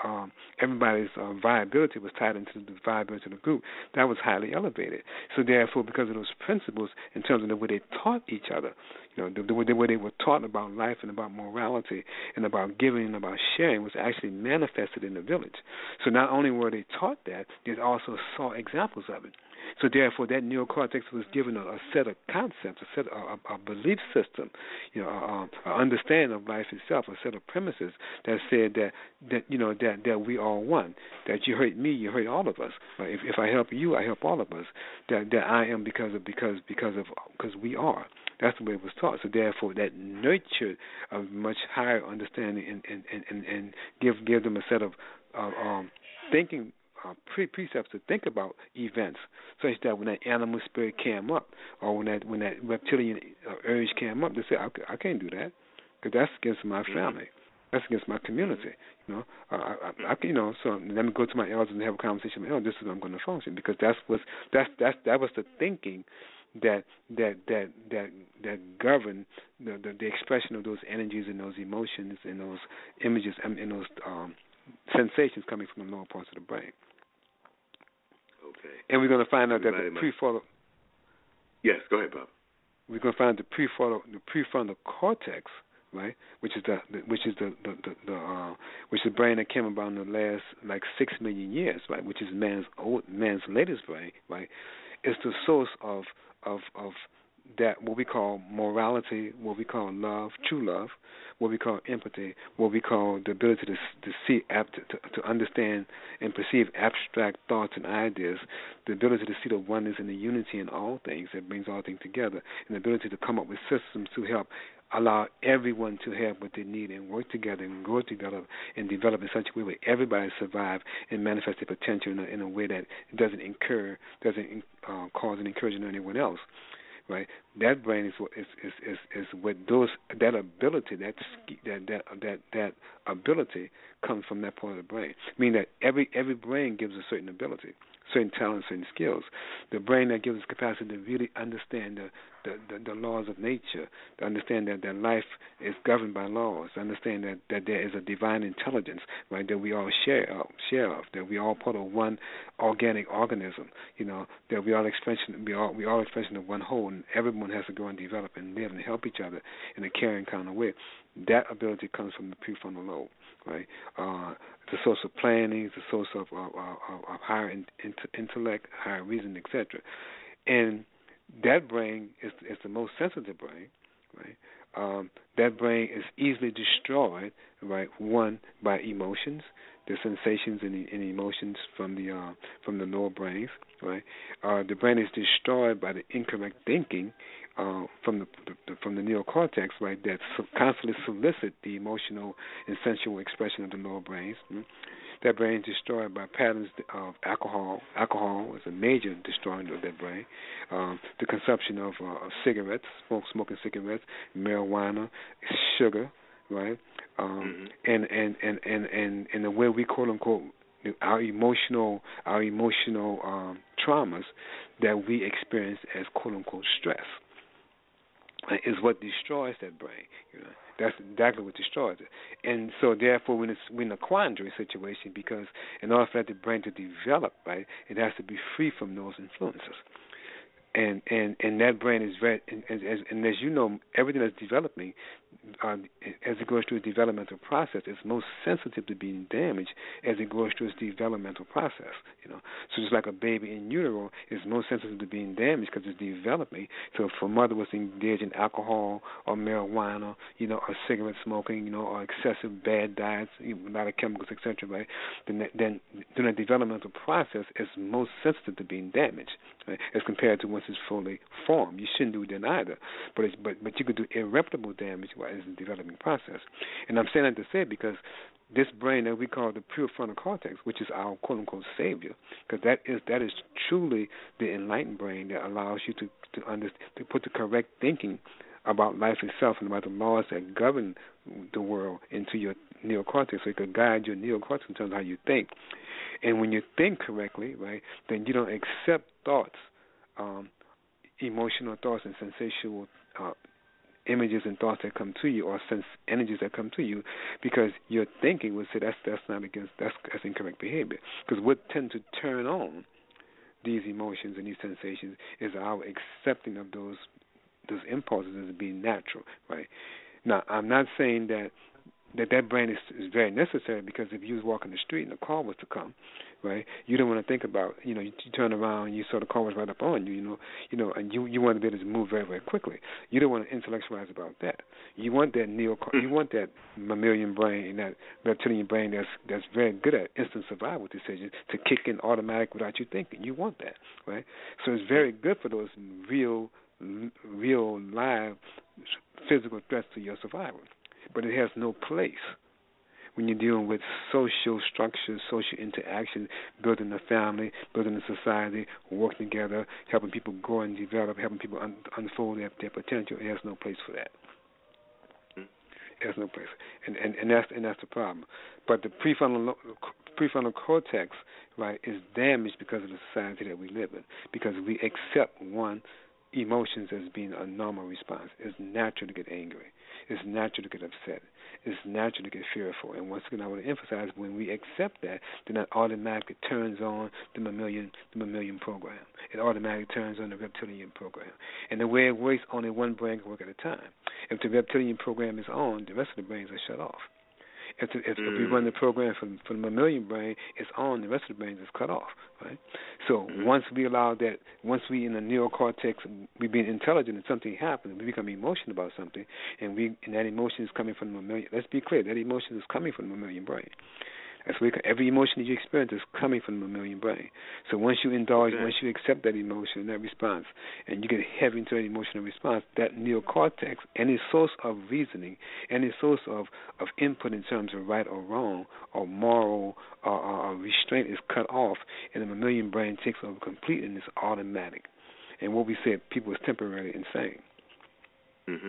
viability was tied into the viability of the group, that was highly elevated. So therefore, because of those principles, in terms of the way they taught each other, you know, the way they were taught about life and about morality and about giving and about sharing was actually manifested in the village. So not only were they taught that, they also saw examples of it. So therefore, that neocortex was given a set of concepts, a belief system, you know, an understanding of life itself, a set of premises that said that we are one. That you hurt me, you hurt all of us. If I help you, I help all of us. That I am because we are. That's the way it was taught. So therefore, that nurtured a much higher understanding and give them a set of thinking. Precepts to think about events, such that when that animal spirit came up, or when that reptilian urge came up, they say, I can't do that, because that's against my family, that's against my community. You know, I can, you know. So let me go to my elders and have a conversation with my elders. This is how I'm going to function, because that was the thinking that governed the expression of those energies and those emotions and those images and those sensations coming from the lower parts of the brain. Okay. And we're going to find out that the prefrontal. Yes, go ahead, Bob. We're going to find the prefrontal cortex, right, which is the brain that came about in the last 6 million years, right, which is man's latest brain, right. It's the source of that, what we call morality, what we call love, true love, what we call empathy, what we call the ability to see, to understand and perceive abstract thoughts and ideas, the ability to see the oneness and the unity in all things that brings all things together, and the ability to come up with systems to help allow everyone to have what they need and work together and grow together and develop in such a way where everybody survive and manifest their potential in a way that doesn't cause an incursion on anyone else. Right, that brain is what that ability comes from that part of the brain. Meaning that every brain gives a certain ability, certain talents, certain skills. The brain that gives us capacity to really understand the laws of nature, to understand that life is governed by laws, to understand that there is a divine intelligence, right, that we all share of, that we all part of one organic organism, you know, that we all expression of one whole, and everyone has to go and develop and live and help each other in a caring kind of way. That ability comes from the prefrontal lobe, right? It's a source of planning, it's a source of higher intellect, higher reason, etc. And that brain is the most sensitive brain, right? That brain is easily destroyed, right? One, by emotions, the sensations and emotions from the lower brains, right? The brain is destroyed by the incorrect thinking from the neocortex, right? That constantly solicit the emotional and sensual expression of the lower brains. That brain is destroyed by patterns of alcohol. Alcohol is a major destroyer of that brain. The consumption of cigarettes, smoking cigarettes, marijuana, sugar, right? And the way we quote unquote our emotional traumas that we experience as quote unquote stress is what destroys that brain. You know, that's exactly what destroys it. And so, therefore, we're in a quandary situation, because in order for that the brain to develop, right, it has to be free from those influences. and that brain is very, and as you know, everything that's developing, as it goes through its developmental process, is most sensitive to being damaged as it goes through its developmental process. So just like a baby in utero is most sensitive to being damaged because it's developing. So if a mother was engaged in alcohol or marijuana, or cigarette smoking, or excessive bad diets, a lot of chemicals, etc., right? Then during the developmental process, it's most sensitive to being damaged, right? As compared to once it's fully formed. You shouldn't do that either, but you could do irreparable damage while it's in the developing process. And I'm saying that to say it because this brain that we call the prefrontal cortex, which is our quote unquote savior, because that is truly the enlightened brain that allows you to put the correct thinking about life itself and about the laws that govern the world into your neocortex, so it could guide your neocortex in terms of how you think. And when you think correctly, right, then you don't accept thoughts, emotional thoughts and sensational images and thoughts that come to you, or sense energies that come to you, because your thinking would say that's incorrect behavior. Because what tends to turn on these emotions and these sensations is our accepting of those impulses as being natural, right? Now, I'm not saying that brain is very necessary, because if you was walking the street and a car was to come, right, you don't want to think about, you turn around and you saw the car was right up on you, and you want to be able to move very, very quickly. You don't want to intellectualize about that. You want that you want that mammalian brain, that reptilian brain that's very good at instant survival decisions to kick in automatic without you thinking. You want that, right? So it's very good for those real live physical threats to your survival. But it has no place when you're dealing with social structures, social interaction, building a family, building a society, working together, helping people grow and develop, helping people unfold their potential. It has no place for that. It has no place, and that's the problem. But the prefrontal cortex, right, is damaged because of the society that we live in, because we accept emotions as being a normal response. It's natural to get angry. It's natural to get upset. It's natural to get fearful. And once again, I want to emphasize, when we accept that, then that automatically turns on the mammalian program. It automatically turns on the reptilian program. And the way it works, only one brain can work at a time. If the reptilian program is on, the rest of the brains are shut off. If we run the program from the mammalian brain, it's on, the rest of the brain is cut off, right? So once we allow that, once we in the neocortex, we being intelligent and something happens, we become emotional about something, and that emotion is coming from the mammalian. Let's be clear, that emotion is coming from the mammalian brain. That's what every emotion that you experience is coming from the mammalian brain. So once you indulge, once you accept that emotion, that response, and you get heavy into that emotional response, that neocortex, any source of reasoning, any source of input in terms of right or wrong, or moral or restraint is cut off, and the mammalian brain takes over completely, and it's automatic. And what we said, people is temporarily insane. Mm-hmm.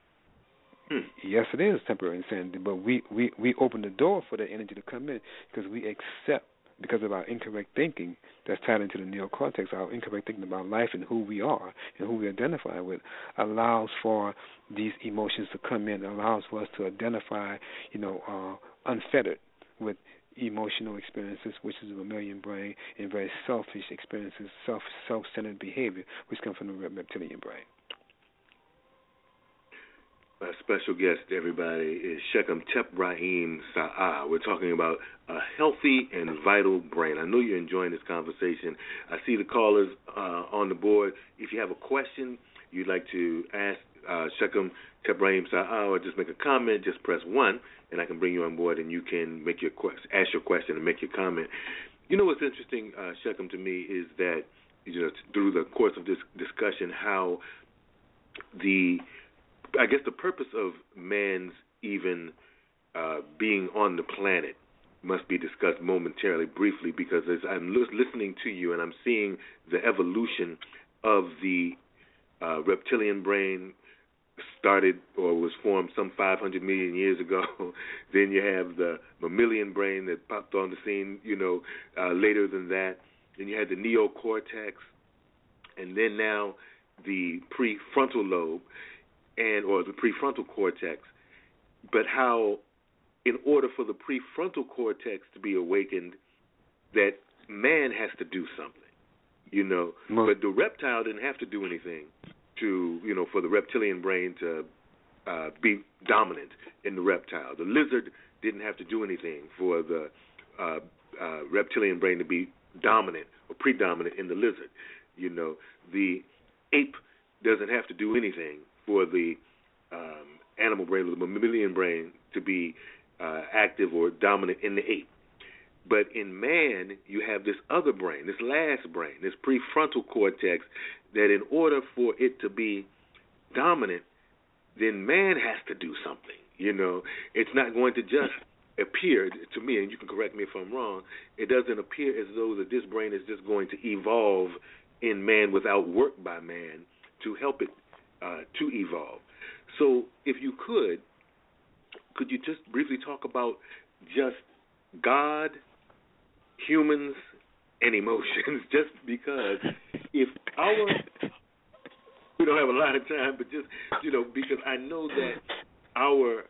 Yes, it is temporary insanity, but we open the door for that energy to come in, because we accept, because of our incorrect thinking that's tied into the neocortex, our incorrect thinking about life and who we are and who we identify with, allows for these emotions to come in, allows for us to identify, unfettered with emotional experiences, which is the mammalian brain, and very selfish experiences, self-centered behavior, which come from the reptilian brain. My special guest, everybody, is Shechem Tebrahim Sa'ah. We're talking about a healthy and vital brain. I know you're enjoying this conversation. I see the callers on the board. If you have a question you'd like to ask Shechem Tebrahim Sa'ah, or just make a comment, just press 1, and I can bring you on board, and you can make your ask your question and make your comment. You know what's interesting, Shechem, to me is that through the course of this discussion, how I guess the purpose of man's even being on the planet must be discussed momentarily, briefly, because as I'm listening to you and I'm seeing the evolution of the reptilian brain started or was formed some 500 million years ago. Then you have the mammalian brain that popped on the scene, later than that. Then you had the neocortex, and then now the prefrontal lobe, or the prefrontal cortex, but how in order for the prefrontal cortex to be awakened, that man has to do something. you know. But the reptile didn't have to do anything to, you know, for the reptilian brain to be dominant in the reptile. The lizard didn't have to do anything for the reptilian brain to be dominant or predominant in the lizard. You know, the ape doesn't have to do anything for the animal brain or the mammalian brain to be active or dominant in the ape. But in man, you have this other brain, this last brain, this prefrontal cortex, that in order for it to be dominant, then man has to do something. You know, it's not going to just appear to me, and you can correct me if I'm wrong, it doesn't appear as though that this brain is just going to evolve in man without work by man to help it to evolve. So if you could you just briefly talk about just God, humans, and emotions, just because if we don't have a lot of time, but just, you know, because I know that our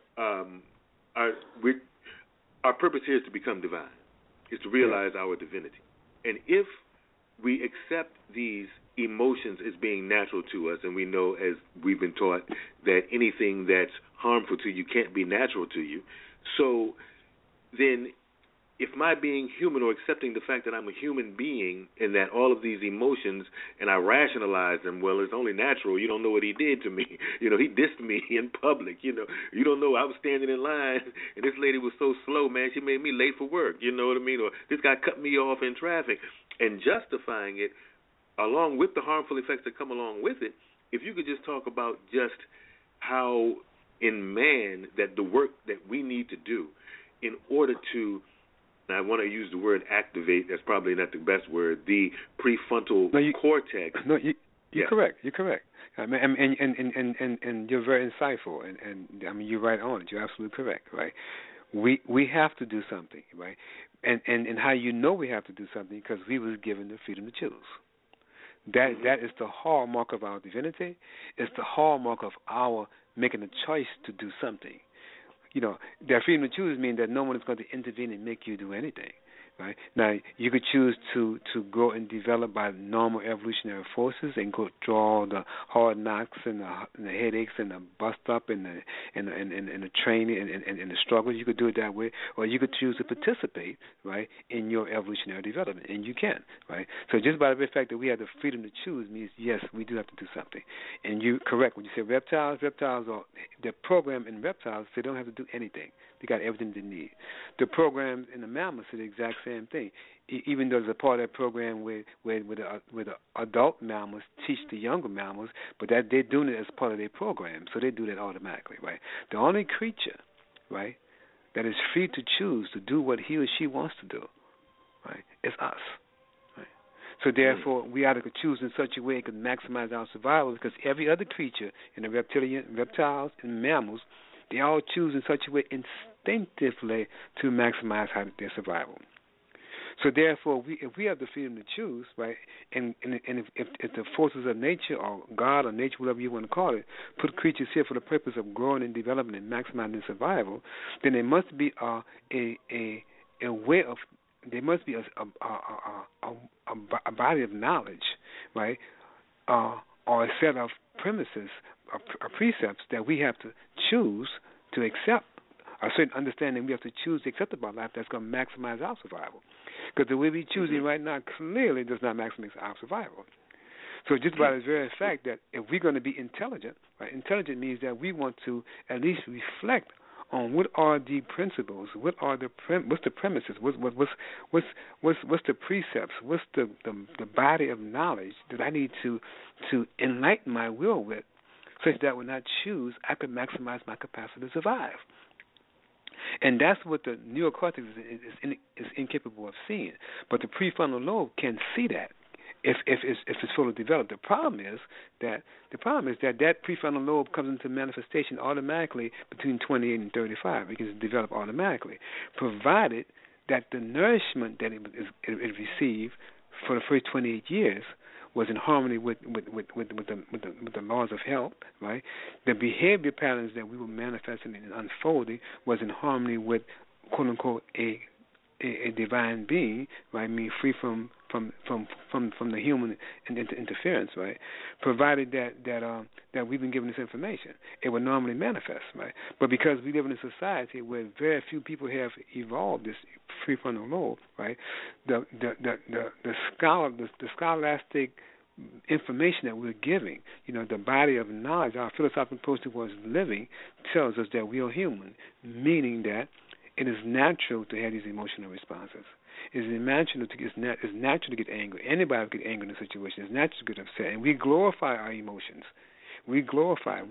purpose here is to become divine, is to realize our divinity. And if we accept these emotions as being natural to us, and we know, as we've been taught, that anything that's harmful to you can't be natural to you, so then if my being human or accepting the fact that I'm a human being and that all of these emotions, and I rationalize them, well, it's only natural. You don't know what he did to me. You know, he dissed me in public. You know, you don't know I was standing in line and this lady was so slow, man, she made me late for work. You know what I mean? Or this guy cut me off in traffic. And justifying it along with the harmful effects that come along with it, if you could just talk about just how in man that the work that we need to do in order to, and I want to use the word activate, that's probably not the best word, the prefrontal cortex. No, you're correct. You're correct. I mean, and you're very insightful, and I mean, you're right on it. You're absolutely correct, right? We have to do something, right? And how you know we have to do something, because we was given the freedom to choose. That is the hallmark of our divinity. It's the hallmark of our making a choice to do something. You know, that freedom to choose means that no one is going to intervene and make you do anything. Right? Now, you could choose to go and develop by normal evolutionary forces and go through all the hard knocks and the headaches and the bust up and the training and the struggles. You could do it that way, or you could choose to participate, right, in your evolutionary development, and you can, right. So just by the very fact that we have the freedom to choose means yes, we do have to do something. And you're correct when you say reptiles are they're programmed in reptiles. They don't have to do anything. They got everything they need. The programs in the mammals are the exact same thing. Even though there's a part of that program where the adult mammals teach the younger mammals, but that they're doing it as part of their program, so they do that automatically, right? The only creature, right, that is free to choose to do what he or she wants to do, right, is us. Right? So therefore, we ought to choose in such a way it can maximize our survival, because every other creature in the reptiles and mammals, they all choose in such a way instinctively to maximize their survival. So therefore, if we have the freedom to choose, right, and if the forces of nature or God or nature, whatever you want to call it, put creatures here for the purpose of growing and developing and maximizing survival, then there must be a way of, there must be a body of knowledge, right, or a set of premises or precepts that we have to choose to accept, a certain understanding we have to choose to accept about life that's going to maximize our survival. Because the way we're choosing right now clearly does not maximize our survival. So just by the very fact that if we're going to be intelligent, right, intelligent means that we want to at least reflect on what are the principles, what's the premises, what's the precepts, what's the body of knowledge that I need to enlighten my will with, such that when I choose, I can maximize my capacity to survive. And that's what the neocortex is incapable of seeing. But the prefrontal lobe can see that if it's fully developed. The problem is that prefrontal lobe comes into manifestation automatically between 28 and 35. It can develop automatically, provided that the nourishment that it received for the first 28 years was in harmony with the laws of health, right? The behavior patterns that we were manifesting and unfolding was in harmony with, quote unquote, a divine being, right? I mean, free from from the human interference, right? Provided that we've been given this information, it would normally manifest, right? But because we live in a society where very few people have evolved this prefrontal lobe, right? The scholastic information that we're giving, the body of knowledge, our philosophical approach towards living tells us that we are human, meaning that it is natural to have these emotional responses. It's natural to get angry. Anybody will get angry in a situation. It's natural to get upset, and we glorify our emotions. We glorify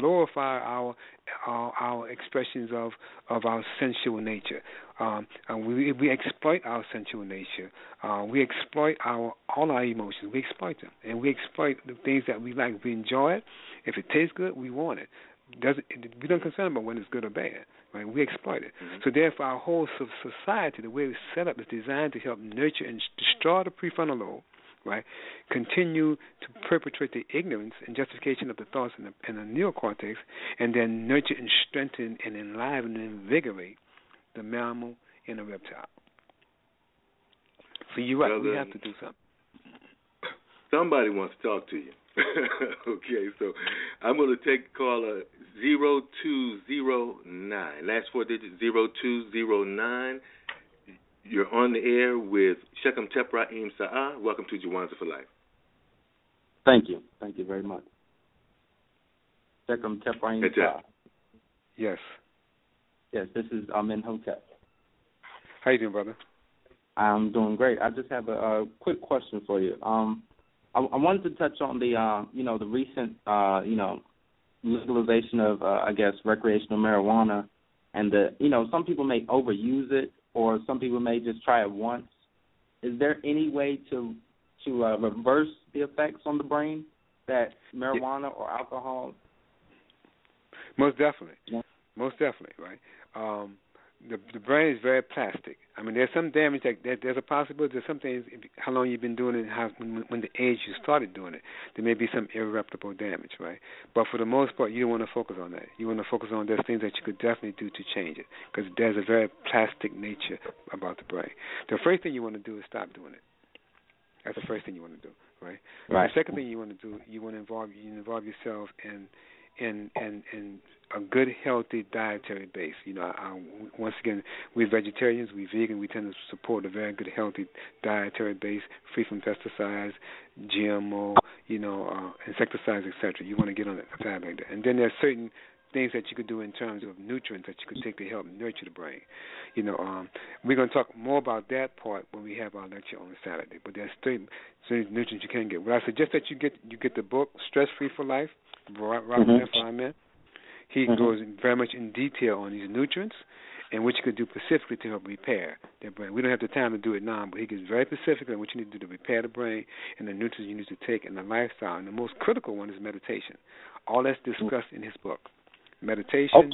our expressions of our sensual nature. We exploit our sensual nature. We exploit all our emotions. We exploit them, and we exploit the things that we like. We enjoy it. If it tastes good, we want it. We don't concern about when it's good or bad. Right? We exploit it. Mm-hmm. So therefore, our whole society, the way it's set up, is designed to help nurture and destroy the prefrontal lobe. Right, continue to perpetrate the ignorance and justification of the thoughts in the neocortex, and then nurture and strengthen and enliven and invigorate the mammal and the reptile. So you're right, we have to do something. Somebody wants to talk to you. Okay, so I'm going to take caller 0209. Last four digits, 0209. You're on the air with Shechem Tepraim Sa'ah. Welcome to Juwanza for Life. Thank you. Thank you very much. Shechem Tepraim Sa'ah. Yes. Yes, this is Amin Hotep. How you doing, brother? I'm doing great. I just have a quick question for you. I wanted to touch on the the recent legalization of recreational marijuana, and some people may overuse it, or some people may just try it once. Is there any way to reverse the effects on the brain that marijuana or alcohol? Most definitely. Yeah. Most definitely, right? The brain is very plastic. I mean, there's some damage. There's a possibility. There's some things, how long you've been doing it, when the age you started doing it, there may be some irreparable damage, right? But for the most part, you don't want to focus on that. You want to focus on there's things that you could definitely do to change it, because there's a very plastic nature about the brain. The first thing you want to do is stop doing it. That's the first thing you want to do, right? Right. The second thing you want to do, you want to involve yourself in a good, healthy dietary base. Once again, we're vegetarians, we're vegan, we tend to support a very good, healthy dietary base, free from pesticides, GMO, insecticides, etc. You want to get on that side like that. And then there's certain things that you could do in terms of nutrients that you could take to help nurture the brain. We're going to talk more about that part when we have our lecture on Saturday. But there's certain nutrients you can get. Well, I suggest that you get the book Stress Free for Life, Robert F. Lyman. He goes very much in detail on these nutrients and what you could do specifically to help repair the brain. We don't have the time to do it now, but he gets very specific on what you need to do to repair the brain and the nutrients you need to take and the lifestyle. And the most critical one is meditation. All that's discussed in his book. Meditation,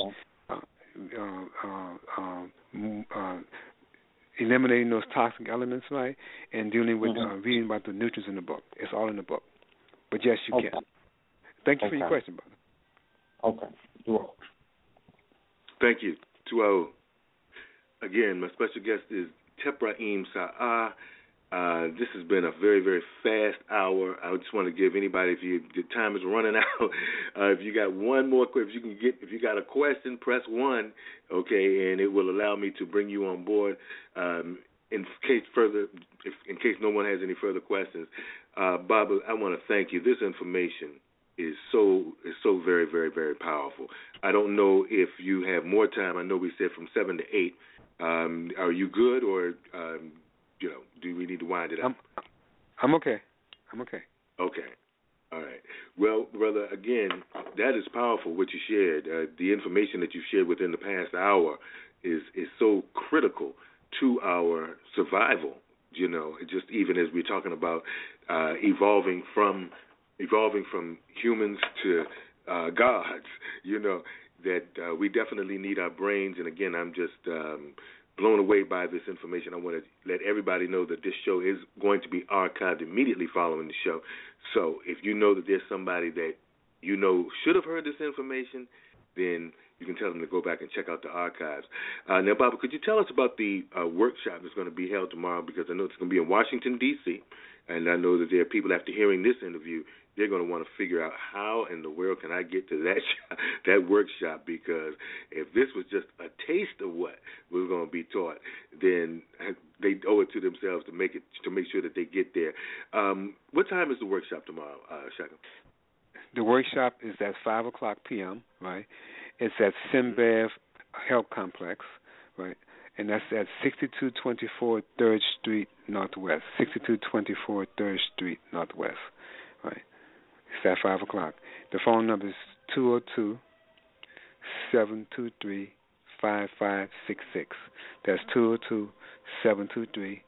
eliminating those toxic elements, right, and dealing with reading about the nutrients in the book. It's all in the book. But yes, you can. Thank you for your question, brother. Okay. Sure. Thank you. Again, my special guest is Tepraim Sa'ah. This has been a very, very fast hour. I just want to give anybody, if your time is running out, if you got one more question, if you got a question, press 1, okay, and it will allow me to bring you on board. In case no one has any further questions, Bob, I want to thank you. This information is so very, very, very powerful. I don't know if you have more time. I know we said from 7 to 8. Are you good, or do we need to wind it up? I'm okay. Okay. All right. Well, brother, again, that is powerful what you shared. The information that you've shared within the past hour is so critical to our survival. Just even as we're talking about evolving from humans to gods, that we definitely need our brains. And again, I'm just blown away by this information. I want to let everybody know that this show is going to be archived immediately following the show. So if you know that there's somebody that should have heard this information, then you can tell them to go back and check out the archives. Now, Baba, could you tell us about the workshop that's going to be held tomorrow? Because I know it's going to be in Washington, D.C., and I know that there are people, after hearing this interview, they're going to want to figure out how in the world can I get to that workshop, because if this was just a taste of what was going to be taught, then they owe it to themselves to make sure that they get there. What time is the workshop tomorrow, Shaka? The workshop is at 5 o'clock p.m., right? It's at Simbev Health Complex, right? And that's at 6224 3rd Street Northwest, 6224 3rd Street Northwest, right? It's at 5 o'clock. The phone number is 202-723-5566. That's 202-723-5566.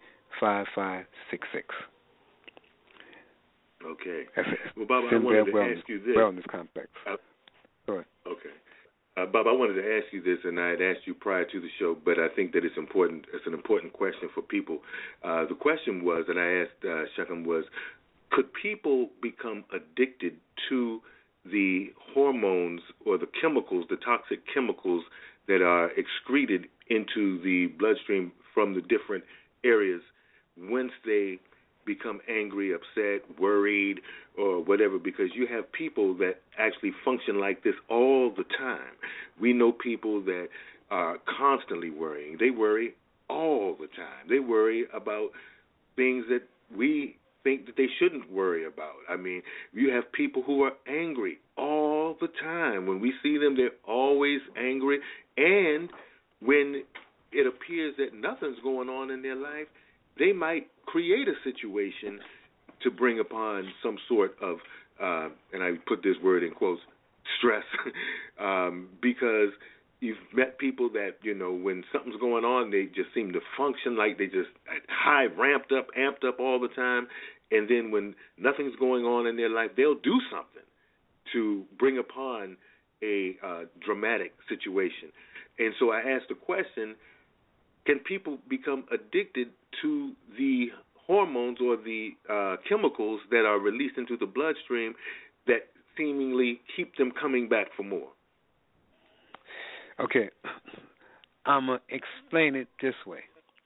Okay. Well, Bob, I wanted to ask you this. Wellness Complex. Go ahead. Okay. Bob, I wanted to ask you this, and I had asked you prior to the show, but I think that it's important. It's an important question for people. The question was, and I asked Shakam, was, could people become addicted to the hormones or the chemicals, the toxic chemicals that are excreted into the bloodstream from the different areas once they become angry, upset, worried, or whatever? Because you have people that actually function like this all the time. We know people that are constantly worrying. They worry all the time. They worry about things that we think that they shouldn't worry about. I mean, you have people who are angry all the time. When we see them, they're always angry. And when it appears that nothing's going on in their life, they might create a situation to bring upon some sort of, and I put this word in quotes, stress, because you've met people that, you know, when something's going on, they just seem to function like they just high, amped up all the time, and then when nothing's going on in their life, they'll do something to bring upon a dramatic situation. And so I asked the question, can people become addicted to the hormones or the chemicals that are released into the bloodstream that seemingly keep them coming back for more? Okay, I'm going to explain it this way.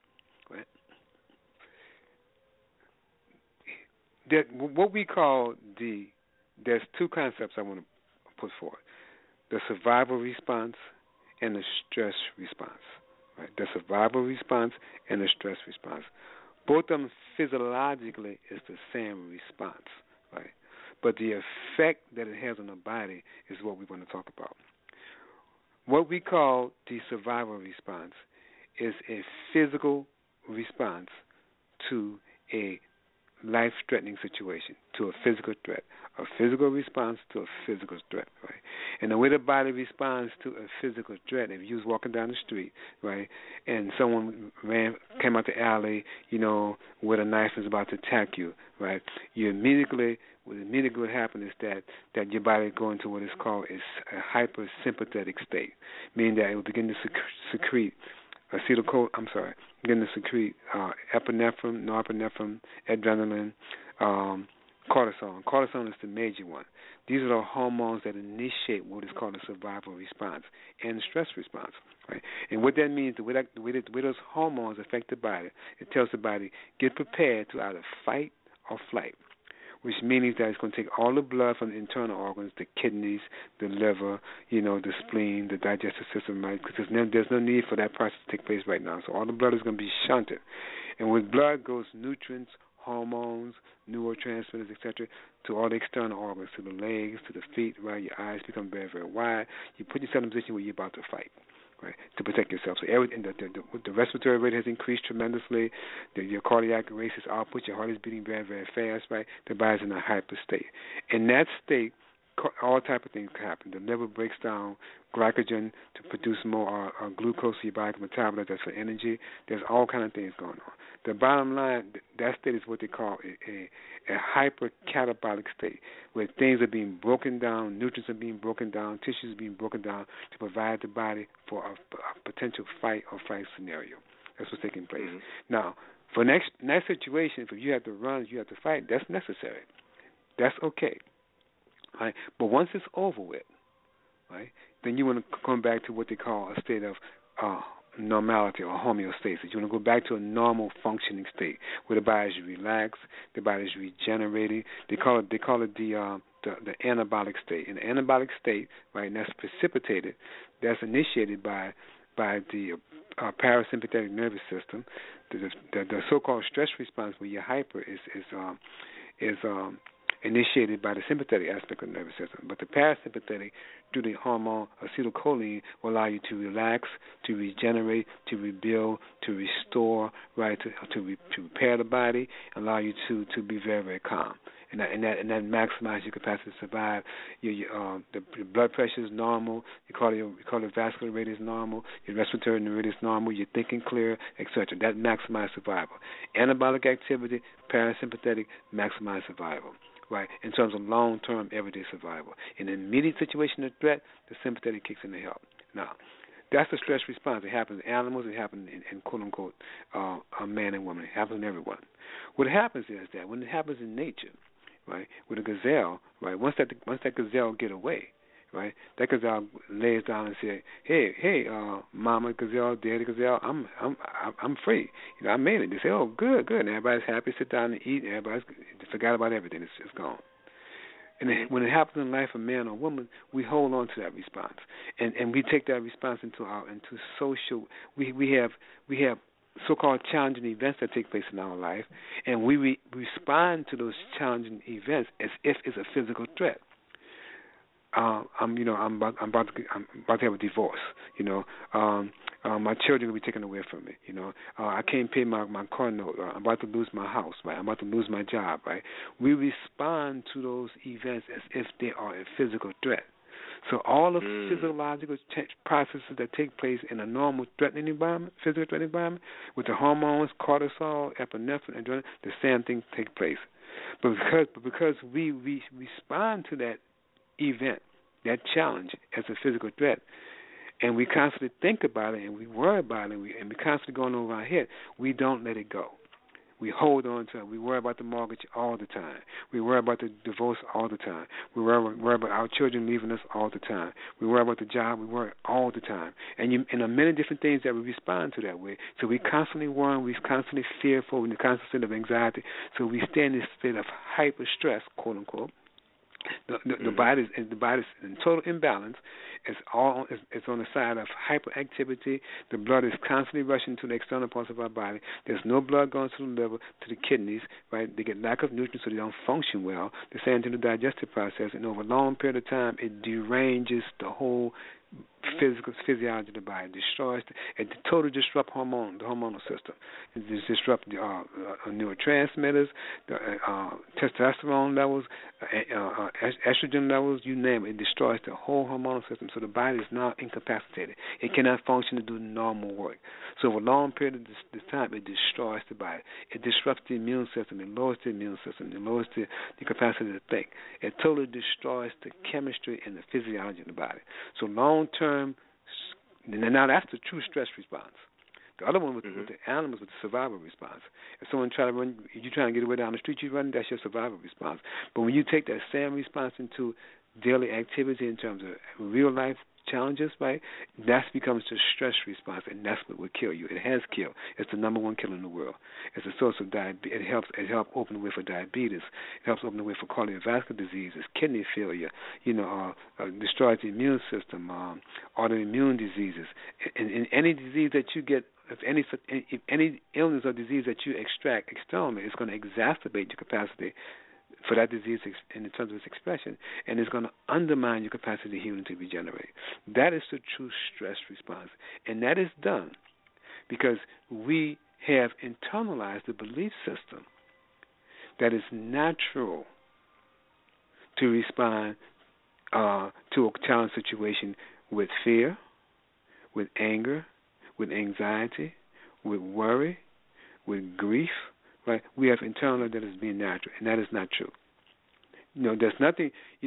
What we call there's two concepts I want to put forward: the survival response and the stress response. Right? The survival response and the stress response. Both of them physiologically is the same response, right? But the effect that it has on the body is what we want to talk about. What we call the survival response is a physical response to a life-threatening situation, to a physical threat, a physical response to a physical threat, right? And the way the body responds to a physical threat, if you was walking down the street, right, and someone came out the alley, you know, with a knife and was about to attack you, right, what immediately would happen is that your body go into what is called a hypersympathetic state, meaning that it will begin to secrete epinephrine, norepinephrine, adrenaline, cortisol. Cortisol is the major one. These are the hormones that initiate what is called a survival response and stress response. Right? And what that means, the way those hormones affect the body, it tells the body, get prepared to either fight or flight, which means that it's going to take all the blood from the internal organs, the kidneys, the liver, you know, the spleen, the digestive system, right? Because there's no need for that process to take place right now. So all the blood is going to be shunted. And with blood goes nutrients, hormones, neurotransmitters, etc., to all the external organs, to the legs, to the feet, right? Your eyes become very, very wide. You put yourself in a position where you're about to fight, right, to protect yourself. So the respiratory rate has increased tremendously. Your cardiac racist output, your heart is beating very, very fast, right? The body's in a hyper state. In that state, all type of things can happen. The liver breaks down glycogen to produce more glucose so your body can metabolize that for energy. There's all kind of things going on. The bottom line, that state is what they call a hypercatabolic state, where things are being broken down, nutrients are being broken down, tissues are being broken down to provide the body for a potential fight or flight scenario. That's what's taking place. Mm-hmm. Now, for next situation, if you have to run, you have to fight, that's necessary. That's okay. Right? But once it's over with, right, then you want to come back to what they call a state of normality or homeostasis. You want to go back to a normal functioning state where the body is relaxed, the body is regenerating. They call it the anabolic state. In the anabolic state, right, and that's precipitated, that's initiated by the parasympathetic nervous system. The so-called stress response, where you're hyper, is initiated by the sympathetic aspect of the nervous system. But the parasympathetic, through the hormone acetylcholine, will allow you to relax, to regenerate, to rebuild, to restore, right, to repair the body, and allow you to be very, very calm. And that maximizes your capacity to survive. The blood pressure is normal. Your cardiovascular rate is normal. Your respiratory rate is normal. You're thinking clear, etc. That maximizes survival. Anabolic activity, parasympathetic, maximize survival. Right, in terms of long-term, everyday survival. In an immediate situation of threat, the sympathetic kicks in to help. Now, that's the stress response. It happens in animals. It happens in quote-unquote a man and woman. It happens in everyone. What happens is that when it happens in nature, right, with a gazelle, right, once that gazelle get away, right, that gazelle lays down and says, "Hey, mama gazelle, daddy gazelle, I'm free. You know, I made it." They say, "Oh, good." And everybody's happy, sit down and eat. And everybody's forgot about everything. It's gone. And when it happens in life of man or woman, we hold on to that response, and we take that response into social. We have so-called challenging events that take place in our life, and we respond to those challenging events as if it's a physical threat. I'm about to have a divorce. My children will be taken away from me. I can't pay my car note. I'm about to lose my house. Right, I'm about to lose my job. Right, we respond to those events as if they are a physical threat. So all the physiological processes that take place in a normal threatening environment, physical threatening environment, with the hormones, cortisol, epinephrine, adrenaline, the same thing takes place. But because we respond to that event, that challenge, as a physical threat, and we constantly think about it and we worry about it and we constantly going over our head, we don't let it go. We hold on to it. We worry about the mortgage all the time. We worry about the divorce all the time. We worry about our children leaving us all the time. We worry about the job. We worry all the time. And there are many different things that we respond to that way. So we constantly worry. We're constantly fearful. We're in a constant state of anxiety. So we stay in this state of hyper stress, quote unquote. The body is in total imbalance. It's on the side of hyperactivity. The blood is constantly rushing to the external parts of our body. There's no blood going to the liver, to the kidneys, right? They get lack of nutrients, so they don't function well. The same to the digestive process, and over a long period of time, it deranges the whole physiology of the body. It totally disrupts the hormonal system. It disrupts the neurotransmitters, the testosterone levels, estrogen levels, you name it. It destroys the whole hormonal system. So the body is now incapacitated. It cannot function to do normal work. So over a long period of this time, it destroys the body. It disrupts the immune system. It lowers the immune system. It lowers the capacity to think. It totally destroys the chemistry and the physiology of the body. So long-term, now that's the true stress response. The other one with the animals, with the survival response. If someone you're trying to get away down the street, you run, that's your survival response. But when you take that same response into daily activity in terms of real life challenges, right, that becomes the stress response, and that's what will kill you. It has killed. It's the number one killer in the world. It's a source of diabetes. It helps open the way for diabetes. It helps open the way for cardiovascular diseases, kidney failure. Destroys the immune system, autoimmune diseases, and any disease that you get. If any illness or disease that you extract externally, it's going to exacerbate your capacity for that disease in terms of its expression, and it's going to undermine your capacity to heal and to regenerate. That is the true stress response, and that is done because we have internalized the belief system that it's natural to respond to a challenge situation with fear, with anger, with anxiety, with worry, with grief. Right, we have internalized that as being natural, and that is not true. There's nothing.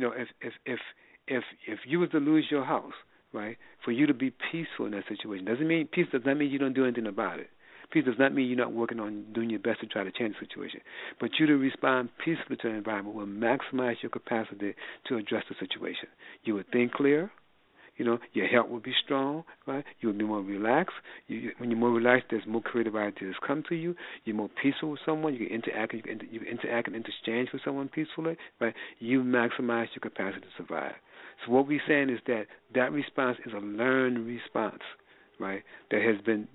If you were to lose your house, right, for you to be peaceful in that situation peace does not mean you don't do anything about it. Peace does not mean you're not working on doing your best to try to change the situation. But you to respond peacefully to an environment will maximize your capacity to address the situation. You would think clear. Your health will be strong, right? You'll be more relaxed. When you're more relaxed, there's more creative ideas come to you. You're more peaceful with someone. You can interact. You can interact and interchange with someone peacefully, right? You maximize your capacity to survive. So what we're saying is that response is a learned response, right? That has been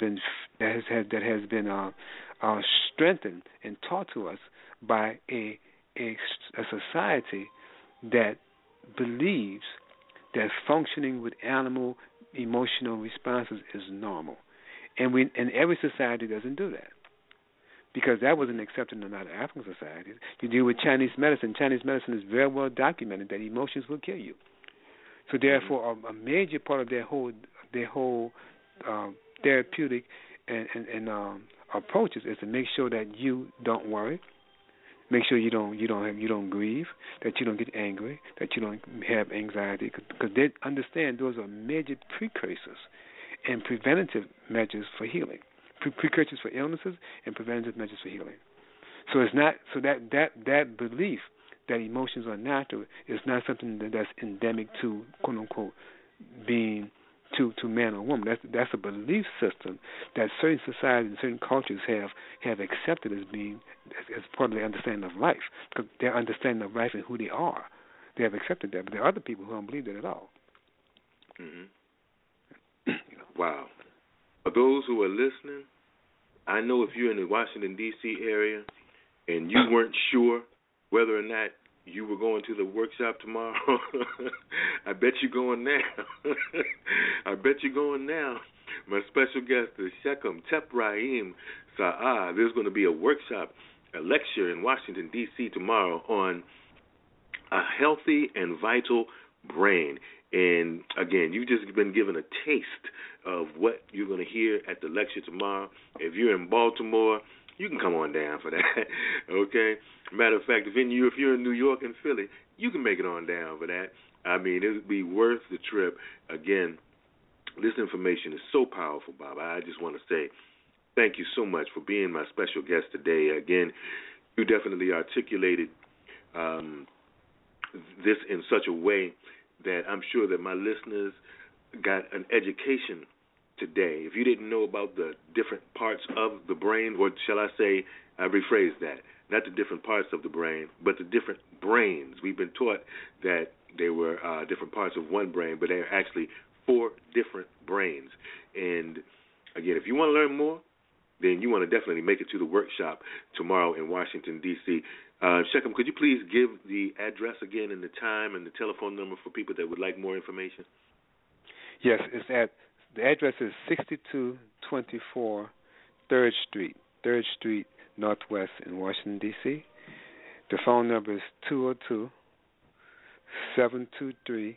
strengthened and taught to us by a society that believes that functioning with animal emotional responses is normal, and every society doesn't do that, because that wasn't accepted in a lot of African societies. You deal with Chinese medicine. Chinese medicine is very well documented that emotions will kill you. So therefore, a major part of their whole therapeutic and approaches is to make sure that you don't worry, make sure you don't grieve, that you don't get angry, that you don't have anxiety, because they understand those are major precursors and preventative measures for healing, precursors for illnesses and preventative measures for healing. So it's not that belief that emotions are natural is not something that's endemic to quote unquote being to man or woman. That's a belief system that certain societies and certain cultures have accepted as being as part of their understanding of life, because their understanding of life and who they are. They have accepted that, but there are other people who don't believe that at all. Mm-hmm. Wow. For those who are listening, I know if you're in the Washington, D.C. area and you weren't sure whether or not you were going to the workshop tomorrow, I bet you're going now. I bet you're going now. My special guest is Shechem Tepraim Sa'ah. There's going to be a workshop, a lecture in Washington, D.C. tomorrow on a healthy and vital brain. And, again, you've just been given a taste of what you're going to hear at the lecture tomorrow. If you're in Baltimore, you can come on down for that, okay? Matter of fact, if you're in New York and Philly, you can make it on down for that. I mean, it would be worth the trip. Again, this information is so powerful, Bob. I just want to say thank you so much for being my special guest today. Again, you definitely articulated this in such a way that I'm sure that my listeners got an education today. If you didn't know about the different parts of the brain, or shall I say, I rephrase that, not the different parts of the brain, but the different brains. We've been taught that they were different parts of one brain, but they're actually 4 different brains. And, again, if you want to learn more, then you want to definitely make it to the workshop tomorrow in Washington, D.C. Shechem, could you please give the address again and the time and the telephone number for people that would like more information? Yes, the address is 6224 3rd Street Northwest in Washington, D.C. The phone number is 202-723-5566.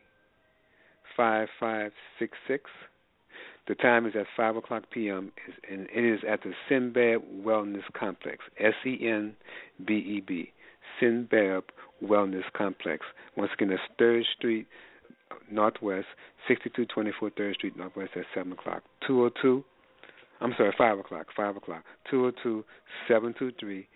The time is at 5 o'clock p.m., and it is at the Sinbeb Wellness Complex, SENBEB, Sinbeb Wellness Complex. Once again, that's 3rd Street Northwest, 6224 3rd Street Northwest at 7 o'clock. 5 o'clock. 202-723-5566.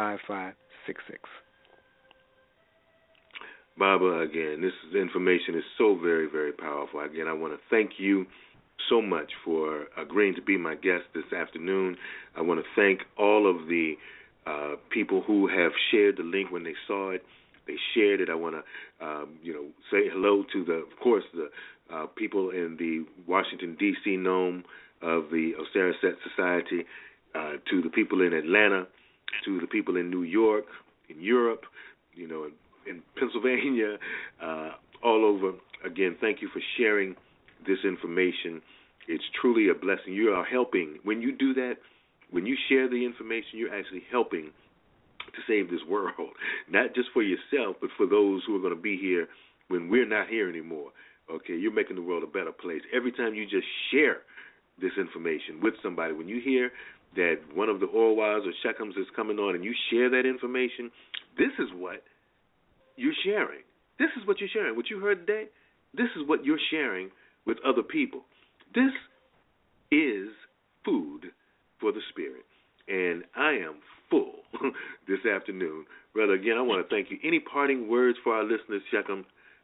Baba, again, this information is so very, very powerful. Again, I want to thank you so much for agreeing to be my guest this afternoon. I want to thank all of the people who have shared the link when they saw it. They shared it. I want to, say hello to the people in the Washington, D.C. Nome of the Osaraset Society, to the people in Atlanta, to the people in New York, in Europe, in Pennsylvania, all over. Again, thank you for sharing this information. It's truly a blessing. You are helping. When you do that, when you share the information, you're actually helping to save this world, not just for yourself, but for those who are going to be here when we're not here anymore. Okay, you're making the world a better place. Every time you just share this information with somebody, when you hear that one of the Orwaz or Shechems is coming on and you share that information, this is what you're sharing. This is what you're sharing. What you heard today, this is what you're sharing with other people. This is food for the spirit. And I am full this afternoon. Brother, again, I want to thank you. Any parting words for our listeners, Shechem,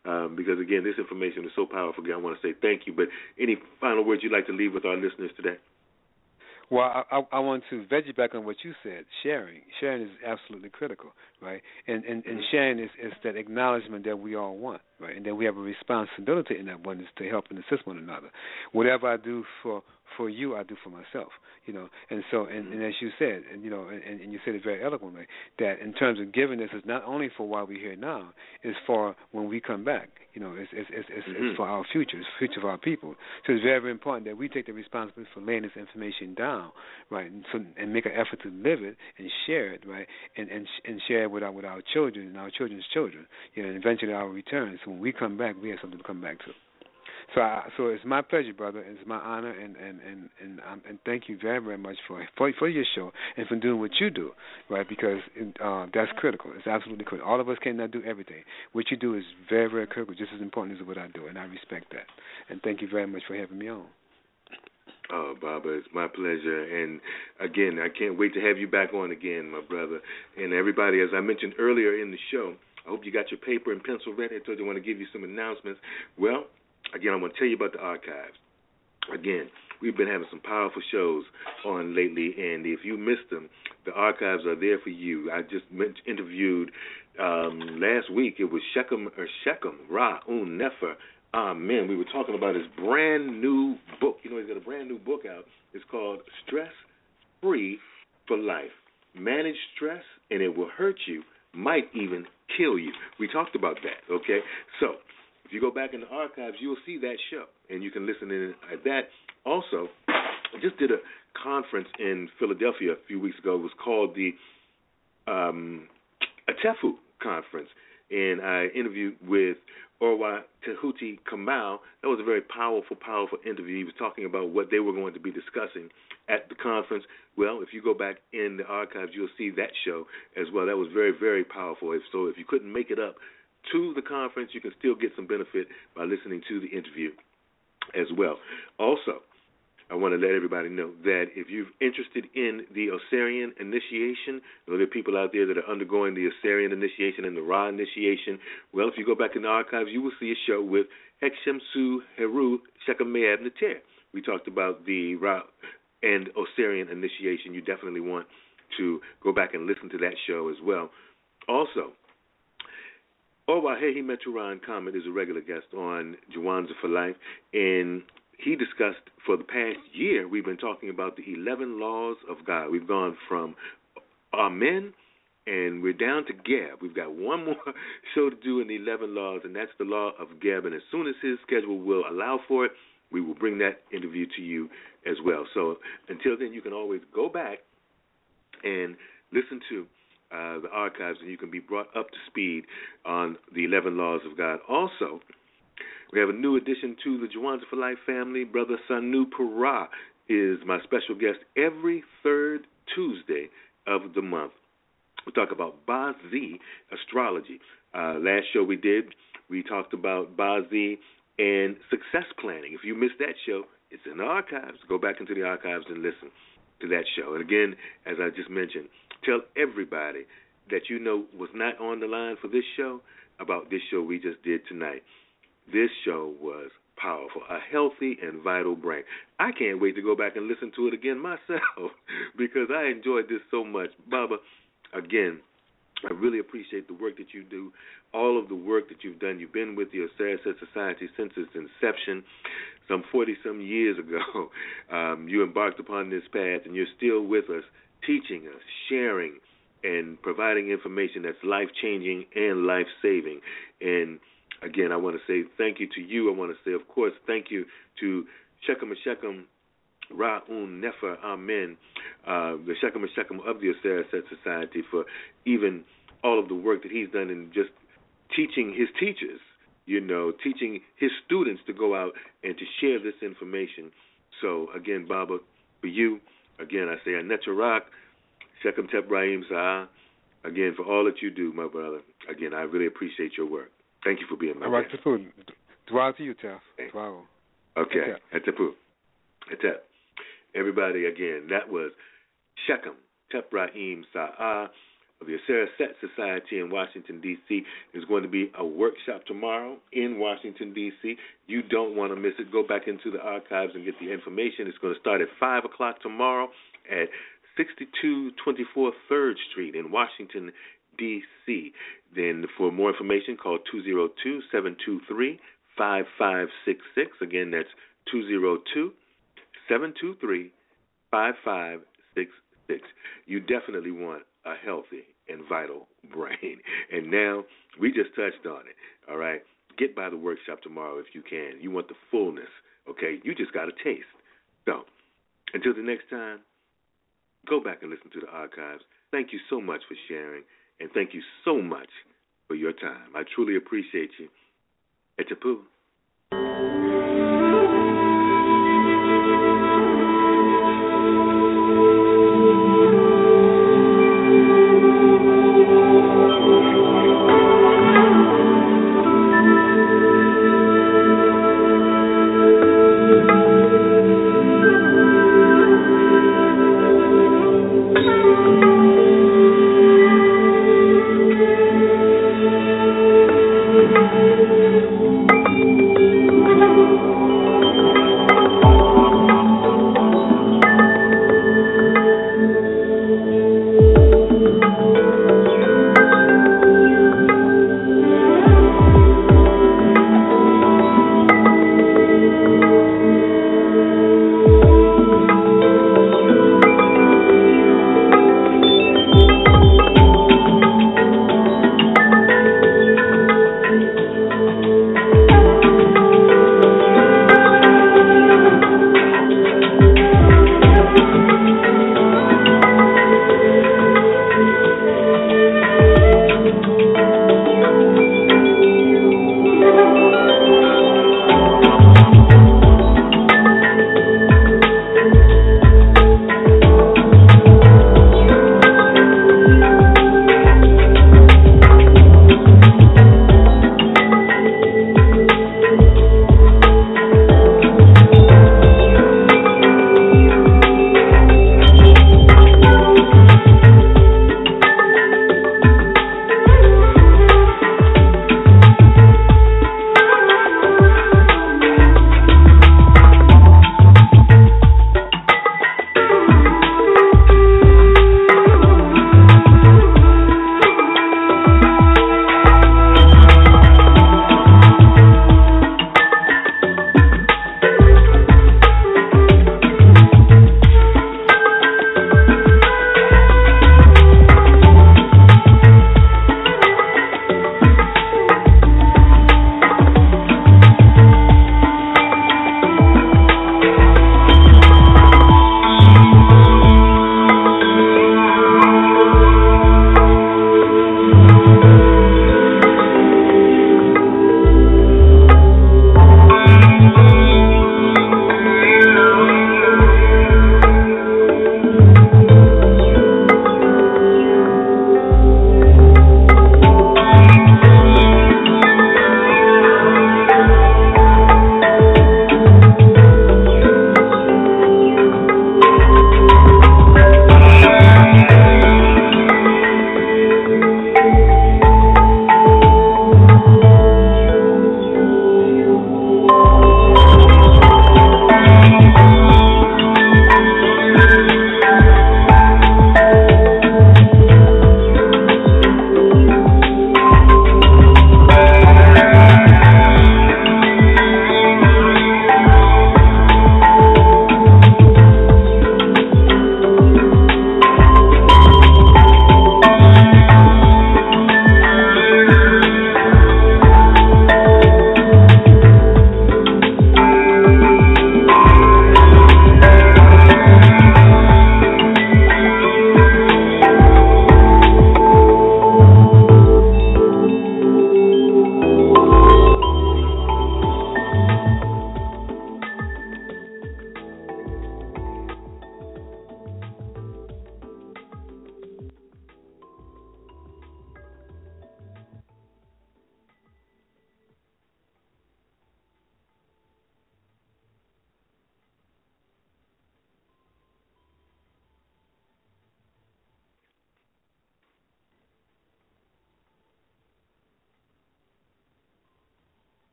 because, again, this information is so powerful. Again, I want to say thank you. But any final words you'd like to leave with our listeners today? Well, I want to veg you back on what you said. Sharing is absolutely critical, right? And sharing is that acknowledgement that we all want, right? And that we have a responsibility in that oneness to help and assist one another. Whatever I do for you, I do for myself, And so, and as you said, and you said it very eloquently, that in terms of giving this is not only for while we're here now, it's for when we come back. It's for our future, it's the future of our people. So it's very, very important that we take the responsibility for laying this information down, right, and make an effort to live it and share it, right, and share it with our children and our children's children, and eventually our return. So when we come back, we have something to come back to. So it's my pleasure, brother. It's my honor, and thank you very, very much for your show and for doing what you do, right? Because that's critical. It's absolutely critical. All of us cannot do everything. What you do is very, very critical, just as important as what I do, and I respect that. And thank you very much for having me on. Oh, Baba, it's my pleasure. And, again, I can't wait to have you back on again, my brother. And everybody, as I mentioned earlier in the show, I hope you got your paper and pencil ready. I told you I want to give you some announcements. Well, again, I want to tell you about the archives. Again, we've been having some powerful shows on lately, and if you missed them, the archives are there for you. I just interviewed last week. It was Shechem Ra'un Nefer. Amen. We were talking about his brand new book. He's got a brand new book out. It's called Stress Free for Life. Manage stress, and it will hurt you, might even kill you. We talked about that, okay? So, if you go back in the archives, you'll see that show, and you can listen in at that. Also, I just did a conference in Philadelphia a few weeks ago. It was called the Atefu Conference, and I interviewed with Orwa Tehuti Kamal. That was a very powerful interview. He was talking about what they were going to be discussing at the conference. Well, if you go back in the archives, you'll see that show as well. That was very, very powerful. So if you couldn't make it up to the conference, you can still get some benefit by listening to the interview as well. Also, I want to let everybody know that if you're interested in the Osirian initiation, there are people out there that are undergoing the Osirian initiation and the Ra initiation. Well, if you go back in the archives, you will see a show with Hekshemsu Heru Shekameab Neter. We talked about the Ra and Osirian initiation. You definitely want to go back and listen to that show as well. Also, Owahehi Meturan Khamed is a regular guest on Juwanza for Life, and he discussed for the past year, we've been talking about the 11 laws of God. We've gone from Amen, and we're down to Gab. We've got one more show to do in the 11 laws, and that's the law of Gab. And as soon as his schedule will allow for it, we will bring that interview to you as well. So until then, you can always go back and listen to the archives, and you can be brought up to speed on the 11 laws of God. Also, we have a new addition to the Juwanza for Life family. Brother Sanu Para is my special guest every third Tuesday of the month. We talk about Bazi astrology. Last show we talked about Bazi and success planning. If you missed that show, it's in the archives. Go back into the archives and listen to that show. And again, as I just mentioned, tell everybody that you know was not on the line for this show about this show we just did tonight. This show was powerful, a healthy and vital brain. I can't wait to go back and listen to it again myself because I enjoyed this so much. Baba, again, I really appreciate the work that you do, all of the work that you've done. You've been with the Osiris Society since its inception, some 40-some years ago. You embarked upon this path, and you're still with us, teaching us, sharing, and providing information that's life-changing and life-saving. And again, I want to say thank you to you. I want to say, of course, thank you to Shechem Ra'un Nefer, Amen, the Shechem of the Osiris Society, for even all of the work that he's done in just teaching his teachers, teaching his students to go out and to share this information. So, again, Baba, for you, again, I say Anecharak, Shechem Tebrahim Sa'ah, again, for all that you do, my brother. Again, I really appreciate your work. Thank you for being my guest. Dua to you, Tef. Okay. Atepu. Atep. Everybody, again, that was Shechem Tebrahim Sa'ah, of the Sarasate Society in Washington, D.C. There's going to be a workshop tomorrow in Washington, D.C. You don't want to miss it. Go back into the archives and get the information. It's going to start at 5 o'clock tomorrow at 6224 3rd Street in Washington, D.C. Then for more information, call 202-723-5566. Again, that's 202-723-5566. You definitely want a healthy and vital brain. And now we just touched on it, all right? Get by the workshop tomorrow if you can. You want the fullness, okay? You just got a taste. So until the next time, go back and listen to the archives. Thank you so much for sharing, and thank you so much for your time. I truly appreciate you. Etapu.